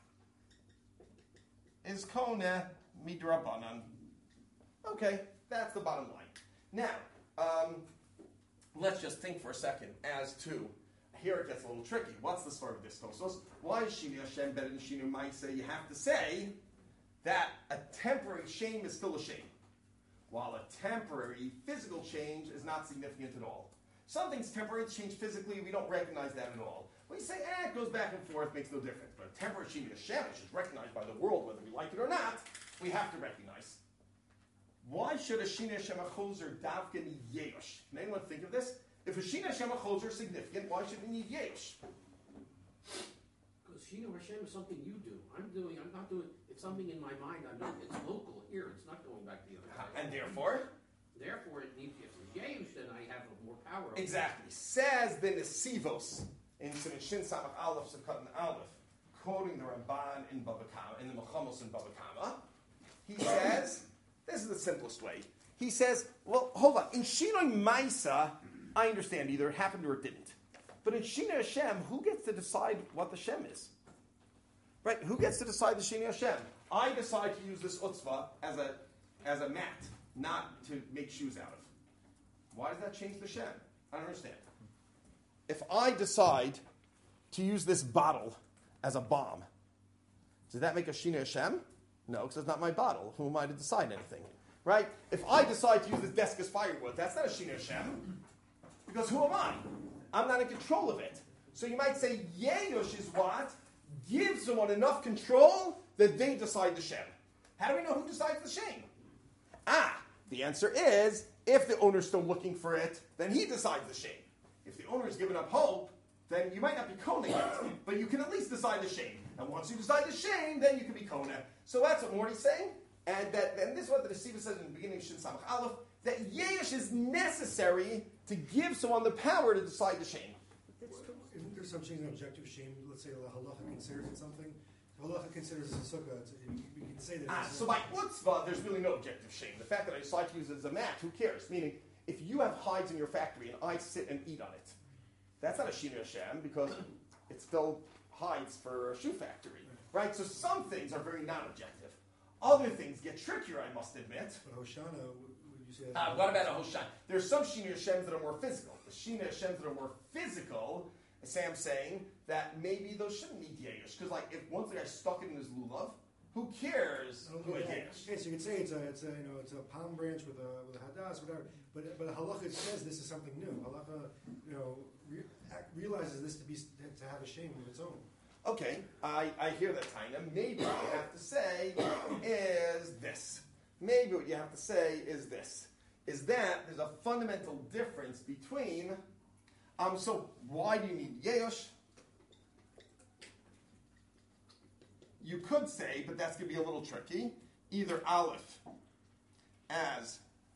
is kona midrabanan. Okay, that's the bottom line. Now, um, let's just think for a second as to, here it gets a little tricky. What's the story of this Tosos? Why is Shinu Hashem better than Shinu Maisa? You have to say that a temporary shame is still a shame, while a temporary physical change is not significant at all. Something's temporary, it's changed physically, we don't recognize that at all. We say, eh, it goes back and forth, makes no difference. But a temporary Shinu Hashem, which is recognized by the world, whether we like it or not, we have to recognize. Why should a Shinu Hashem achozer davka need yesh? Can anyone think of this? If a Shinu Hashem achozer is significant, why should we need yesh? Because Shinu Hashem is something you do. I'm doing, I'm not doing, it's something in my mind. I'm not, it's local here. It's not going back to the other guy. And therefore? Therefore, it needs, if it's yesh, then I have more power. over it. Exactly. Says the Nesivos in Shin Samach Aleph Sukkot and Aleph, quoting the Ramban in Baba Kama, in the Mechamos in Baba Kama, he says, this is the simplest way. He says, well, hold on. In Shinoi Maisa, I understand either it happened or it didn't. But in Shinoi Hashem, who gets to decide what the Shem is? Right? Who gets to decide the Shinoi Hashem? I decide to use this utzvah as a as a mat, not to make shoes out of. Why does that change the Shem? I don't understand. If I decide to use this bottle as a bomb, does that make a Shinoi Hashem? No, because it's not my bottle. Who am I to decide anything? Right? If I decide to use this desk as firewood, that's not a Shinoi Hashem. Because who am I? I'm not in control of it. So you might say, Yeush is what? Give someone enough control that they decide the Shem. How do we know who decides the Shem? Ah, the answer is, if the owner's still looking for it, then he decides the Shem. If the owner's given up hope, then you might not be Kona yet, but you can at least decide the Shem. And once you decide the Shem, then you can be Kona. So that's what Morty's saying. And that, and this is what the Nesiva says in the beginning of Shin Samach Aleph, that Yeush is necessary to give someone the power to decide the Shem. Isn't there some change in objective shame? Let's say the halacha considers it something. The halacha considers it a sukkah. It's, we can say that. Ah, it's so by utzvah, there's really no objective shame. The fact that I decide to use it as a mat, who cares? Meaning, if you have hides in your factory and I sit and eat on it, that's not a Shinoi Hashem because it's still hides for a shoe factory, right? So some things are very non-objective. Other things get trickier, I must admit. But Hoshana, would you say? Uh, what about a Hoshana? There's some Shinoi Hashems that are more physical. The Shinoi Hashems that are more physical, Sam's saying that maybe those shouldn't need Yeush. Because like, if once the guy's stuck it in his lulav, who cares who it is? Okay, so you could say it's a, it's a, you know, it's a palm branch with a, with a hadas, whatever. But, but halacha says this is something new. Halacha, you know, re- realizes this to be, to have a shame of its own. Okay, I, I hear that, Taina. Maybe what you have to say is this. Maybe what you have to say is this. Is that there's a fundamental difference between, um, so why do you need Yeush? You could say, but that's going to be a little tricky, either Aleph as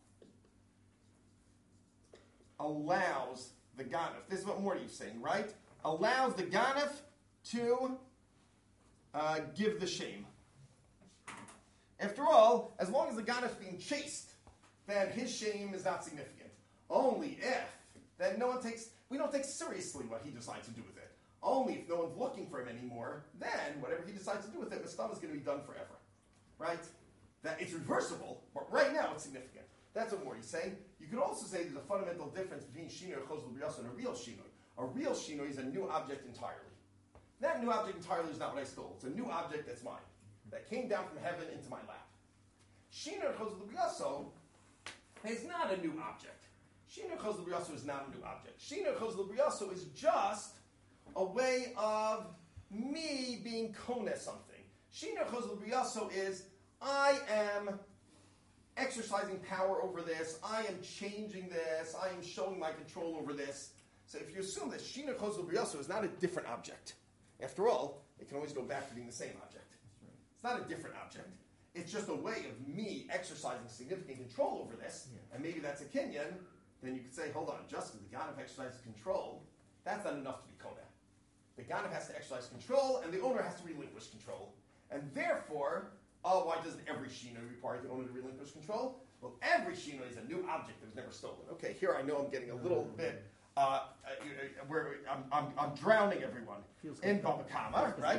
allows the Ganef. This is what Morty is saying, right? Allows the Ganef to uh, give the shame. After all, as long as the Ganef is being chased, then his shame is not significant. Only if, then no one takes, we don't take seriously what he decides to do with it. Only if no one's looking for him anymore, then whatever he decides to do with it, Mistam is going to be done forever. Right? That it's reversible, but right now it's significant. That's what Morty's saying. You could also say there's a fundamental difference between Shinoi Chosel Briyaso and a real Shinoi. A real Shinoi is a new object entirely. That new object entirely is not what I stole. It's a new object that's mine, that came down from heaven into my lap. Shinoi Chosel Briyaso is not a new object. Shinoi Chosel Briyaso is not a new object. Shinoi Chosel Briyaso is just a way of me being kone something. Shinoi Chosel Briyaso is I am exercising power over this, I am changing this, I am showing my control over this. So if you assume that Shinoi Chosel Briyaso is not a different object, after all, it can always go back to being the same object. It's not a different object. It's just a way of me exercising significant control over this, and maybe that's a kinyan, then you could say, hold on, just because the Ganav exercises control, that's not enough to be Kona. The Ganav has to exercise control, and the owner has to relinquish control. And therefore, oh, why doesn't every Shinoi require the owner to relinquish control? Well, every Shinoi is a new object that was never stolen. Okay, here I know I'm getting a little bit, uh, uh, where I'm, I'm, I'm drowning everyone in Baba Kama, right?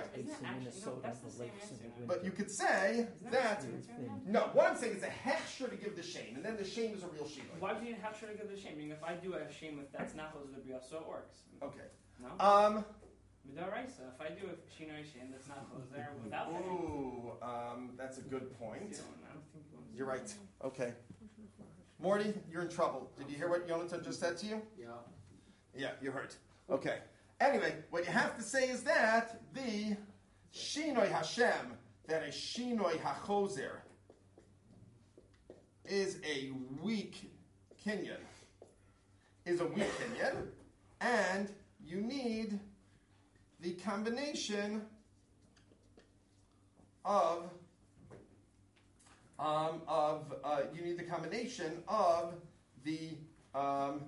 But you could say that, no, what I'm saying is a hechsher to give the shame, and then the shame is a real Shinoi. Why do you have to give the shame? I mean, if I do a shame with that's not Chosel Briyaso, so it works. Okay. No? Um, Midaraisa, if I do a Shinoi shame that's not closed there without that. Ooh, um, that's a good point. You know, I don't think it was- You're right. Okay. Morty, you're in trouble. Did you hear what Yonatan just said to you? Yeah. Yeah, you heard. Okay. Anyway, what you have to say is that the Shinoi Hashem, that a Shinoi HaChozer, is a weak kinyan, is a weak kinyan, and you need the combination of um, of uh, you need the combination of the um,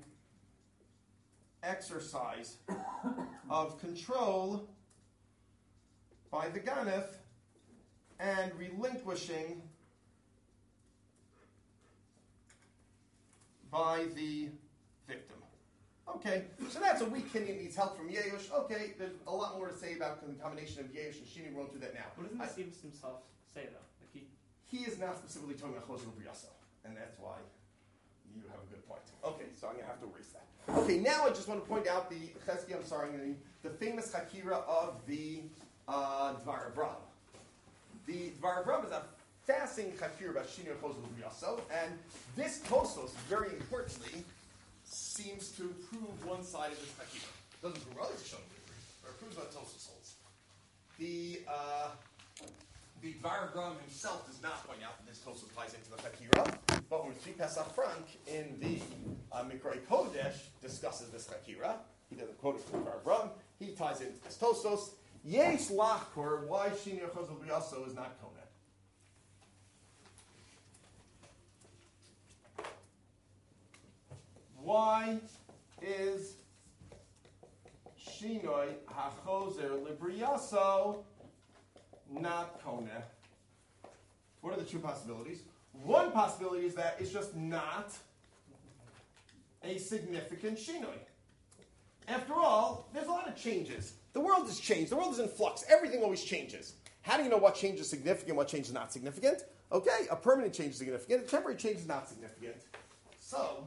exercise of control by the Ganef and relinquishing by the victim. Okay, so that's a weak kinyan needs help from Yeush. Okay, there's a lot more to say about the combination of Yeush and Shini. We won't do that now. What doesn't the I- Sivas himself say though? Like he, He is not specifically talking about Chosel Briyaso, and that's why you have a good point. Okay, so I'm going to have to erase that. Okay, now I just want to point out the Chesky, I'm sorry, the famous Hakira of the uh, Dvar Avram. The Dvar Avram is a fascinating Hakira about Shinoi Chosel Briyaso, and this Tosos, very importantly, seems to prove one side of this Hakira. Doesn't prove others show but it proves what Tosos holds. The uh, The Dvar Avram himself does not point out that this Tosos ties into the Hakira, but when Tzvi Pesach Frank in the uh, Mikroi Kodesh discusses this Hakira, he doesn't quote it from Dvar Avram, he ties into this Tosos. Yesh Lachkor, why Shinoi Chosel Briyaso is not Koneh. Why is Shinoi HaChozer LeBriyaso not Koneh? What are the two possibilities? One possibility is that it's just not a significant Shinoi. After all, there's a lot of changes. The world has changed. The world is in flux. Everything always changes. How do you know what change is significant, what change is not significant? Okay, a permanent change is significant. A temporary change is not significant. So,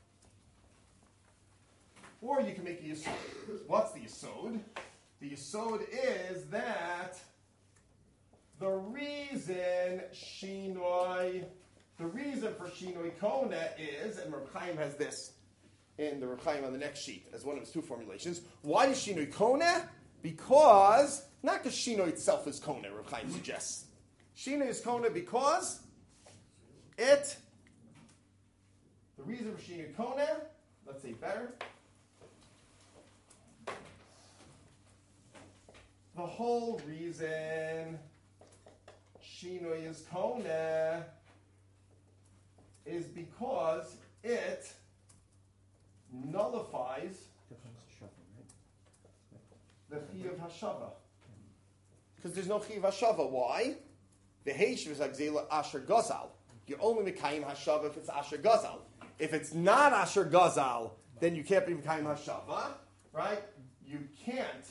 or you can make a yesod. What's the yesod? The yesod is that the reason Shinoi, the reason for Shinoi Koneh is, and Reb Chaim has this in the Reb Chaim on the next sheet as one of his two formulations. Why is Shinoi Koneh? Because, not because Shinoi itself is Koneh, Reb Chaim suggests. Shinoi is Koneh because it, the reason for Shinoi Koneh, let's say better, the whole reason Shinoi is Koneh is because it nullifies the Chi of Hashava. Because there's no Chi of Hashava. Why? The Heish is Agzela Asher Gozal. You're only Mekayim Hashava if it's Asher Gazal. If it's not Asher Gazal, then you can't be Mekayim Hashava, right? You can't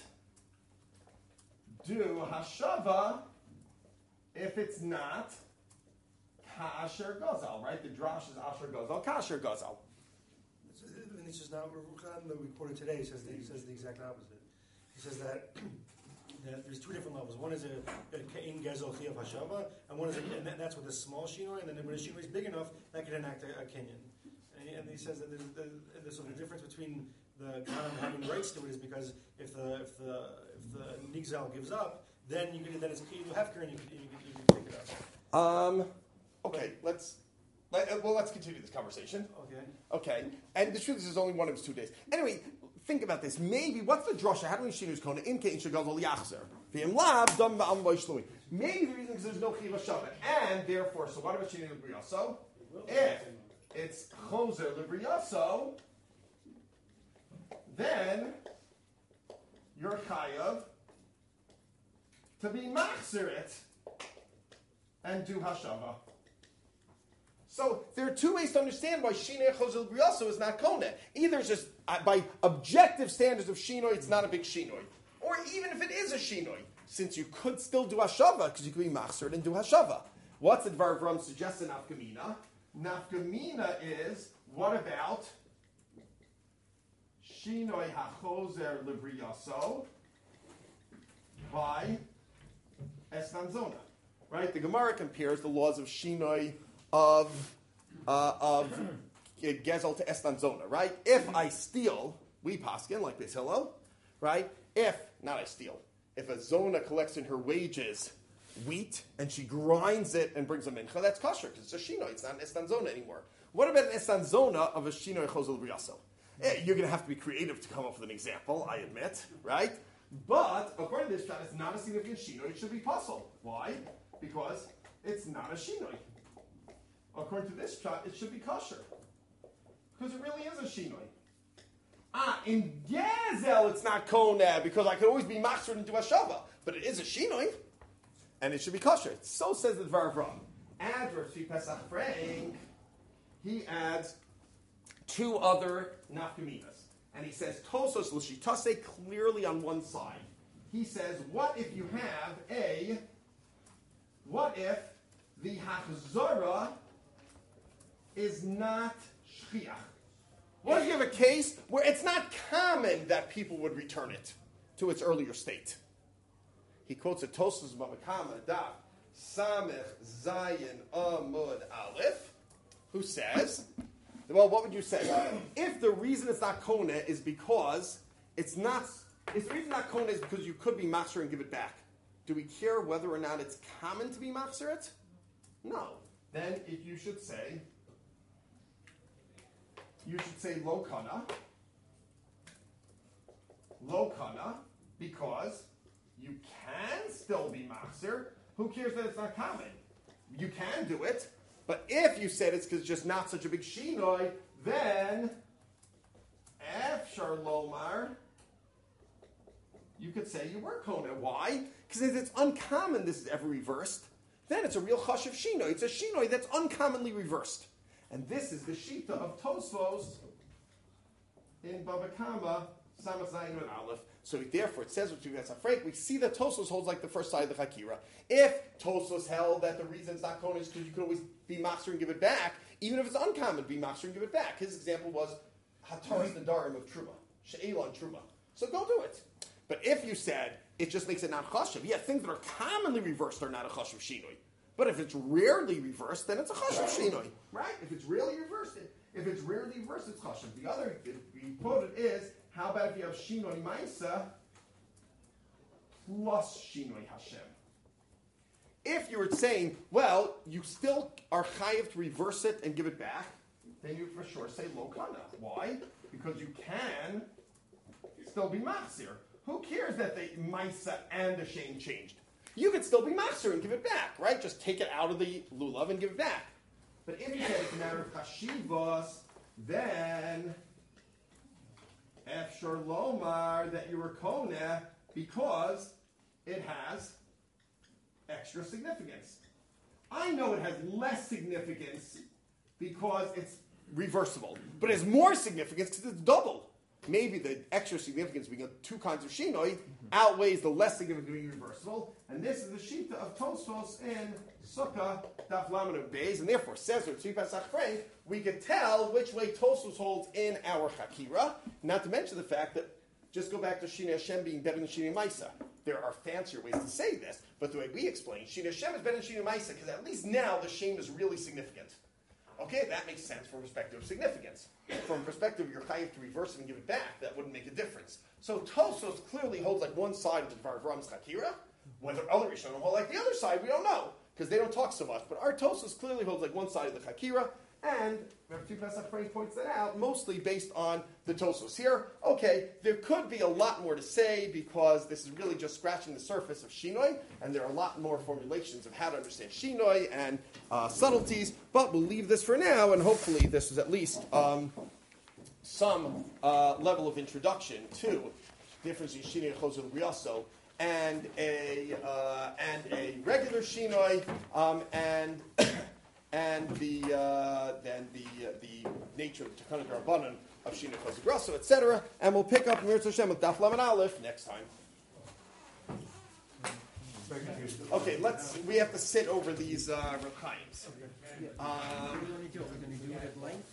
do Hashava if it's not Kasher Gazal, right? The drash is Asher Gazal, Kasher Gazal. And this is not Ruchan that we quoted today. He says the, he says the exact opposite. He says that, that there's two different levels. One is a Kein Gezel Chiyav Hashava, and one is a, and that, that's with a small shinoi. And then when a shinoi is big enough, that can enact a, a Kenyan. And, he- and he says that there's, the, the, so the difference between the Khanim having rights to it is because if the if the if the Nigzal gives up, then you can then it's Kilu Hefker and you can, you can, you can pick it up. Um, okay, let's, let, uh, well, let's continue this conversation. Okay. Okay, and the truth is, there's only one of his two days. Anyway, think about this. Maybe, what's the drasha? How do we shinus kona in kein shagazol yachzer? V'im lab dam ba'am v'ishlui. Maybe the reason is there's no chiva shabbat, and therefore, so what about shinus libriyaso? If it's choser libriyaso, then you're chayav to be machzer it and do hashava. So there are two ways to understand why Shinoi Chozel Briyaso is not Kone. Either it's just uh, by objective standards of Shinoi, it's not a big Shinoi. Or even if it is a Shinoi, since you could still do Hashava, because you could be Machzer and do Hashava. What's the Dvar Avram suggests in Nafkamina? Nafkamina is, what about Shinoi HaChozer Libriyaso by Estanzona? Right? The Gemara compares the laws of Shinoi of uh, of Gezel to Estanzona, right? If I steal, we paskin like this, hello, right? If, not I steal, if a Zona collects in her wages wheat and she grinds it and brings a mincha, that's kosher because it's a shino, it's not an Estanzona anymore. What about an Estanzona of a shino chozel briyaso? Eh, you're going to have to be creative to come up with an example, I admit, right? But according to this shot, it's not a significant shino, it should be puzzle. Why? Because it's not a shinoi. According to this shot, it should be kosher. Because it really is a shinoi. Ah, in Gezel it's not koneh, because I could always be machzor into hashava. But it is a shinoi, and it should be kosher. So says the Dvar Avram. Add Rashi Pesach Frank, he adds two other nafkaminas. And he says, Tosos l'shitase clearly on one side. He says, what if you have a, what if the hachzara is not shchiach? What if you have a case where it's not common that people would return it to its earlier state? He quotes a Tosfos Bavakama Daf Samech Zayin Amud Aleph, who says, well, what would you say? If the reason it's not Kona is because it's not, if the reason it's not Kona is because you could be Machzer and give it back, do we care whether or not it's common to be Machzer it? No. Then if you should say, you should say Lo Kana, Lo Kana, because you can still be Machzer. Who cares that it's not common? You can do it. But if you said it's because it's just not such a big shinoi, then Efshar Lomar, you could say you were Kona. Why? Because if it's uncommon this is ever reversed, then it's a real chash of shinoi. It's a shinoi that's uncommonly reversed. And this is the shita of Tosfos in Bava Kama, Samach Zayin and Aleph. So therefore, it says what you guys are afraid. We see that Tosfos holds like the first side of the Chakira. If Tosfos held that the reason it's not Kona is because you could always be Machzer and give it back, even if it's uncommon, be Machzer and give it back. His example was Hataras Nadarim of Truma, She'elon Truma. So go do it. But if you said it just makes it not chashav, yeah, things that are commonly reversed are not a chashav shinoi. But if it's rarely reversed, then it's a chashav shinoi, right? If it's rarely reversed, if it's rarely reversed, it's chashav. The other, if we quoted is, how about if you have shinoi ma'isa plus shinoi Hashem? If you were saying, well, you still are chayiv to reverse it and give it back, then you for sure say lo kana. Why? Because you can still be machzir. Who cares that the ma'isa and the shame changed? You could still be machzir and give it back, right? Just take it out of the lulav and give it back. But if you said it's a matter of chashivos, then efshar lomar that you were koneh because it has extra significance. I know it has less significance because it's reversible, but it has more significance because it's double. Maybe the extra significance being two kinds of shinoi outweighs the less significant being reversible, and this is the shita of Tosfos in Sukkah Daf Lamed Beis, and therefore says or Tzvi Pesach Frey, we could tell which way Tosfos holds in our Chakira. Not to mention the fact that just go back to Shinei Hashem being better than Shinei Maisa. There are fancier ways to say this, but the way we explain Shinei Hashem is better than Shinei Maisa because at least now the shame is really significant. Okay, that makes sense from perspective of significance. From perspective of your chayiv to reverse it and give it back, that wouldn't make a difference. So Tosfos clearly holds like one side of the Dvar Avram's Chakira. Whether other Rishonim hold like the other side, we don't know, because they don't talk so much. But our Tosfos clearly holds like one side of the Chakira, and Rabbi Pesach Frey points that out, mostly based on the Tosfos here. Okay, there could be a lot more to say, because this is really just scratching the surface of Shinoi, and there are a lot more formulations of how to understand Shinoi and uh, subtleties, but we'll leave this for now, and hopefully this is at least um, some uh, level of introduction to the difference in Shinoi and Chosel Briaso, and a uh, and a regular Shinoi, um, and and the uh, then the uh, the nature of the Takana Darabanan of Shinoi Chosel Briaso, et cetera. And we'll pick up Mirz Hashem with Daf Lamed Aleph next time. Okay, let's. We have to sit over these uh, Rechaims. Um, What are we going to do? We're going to do it at length.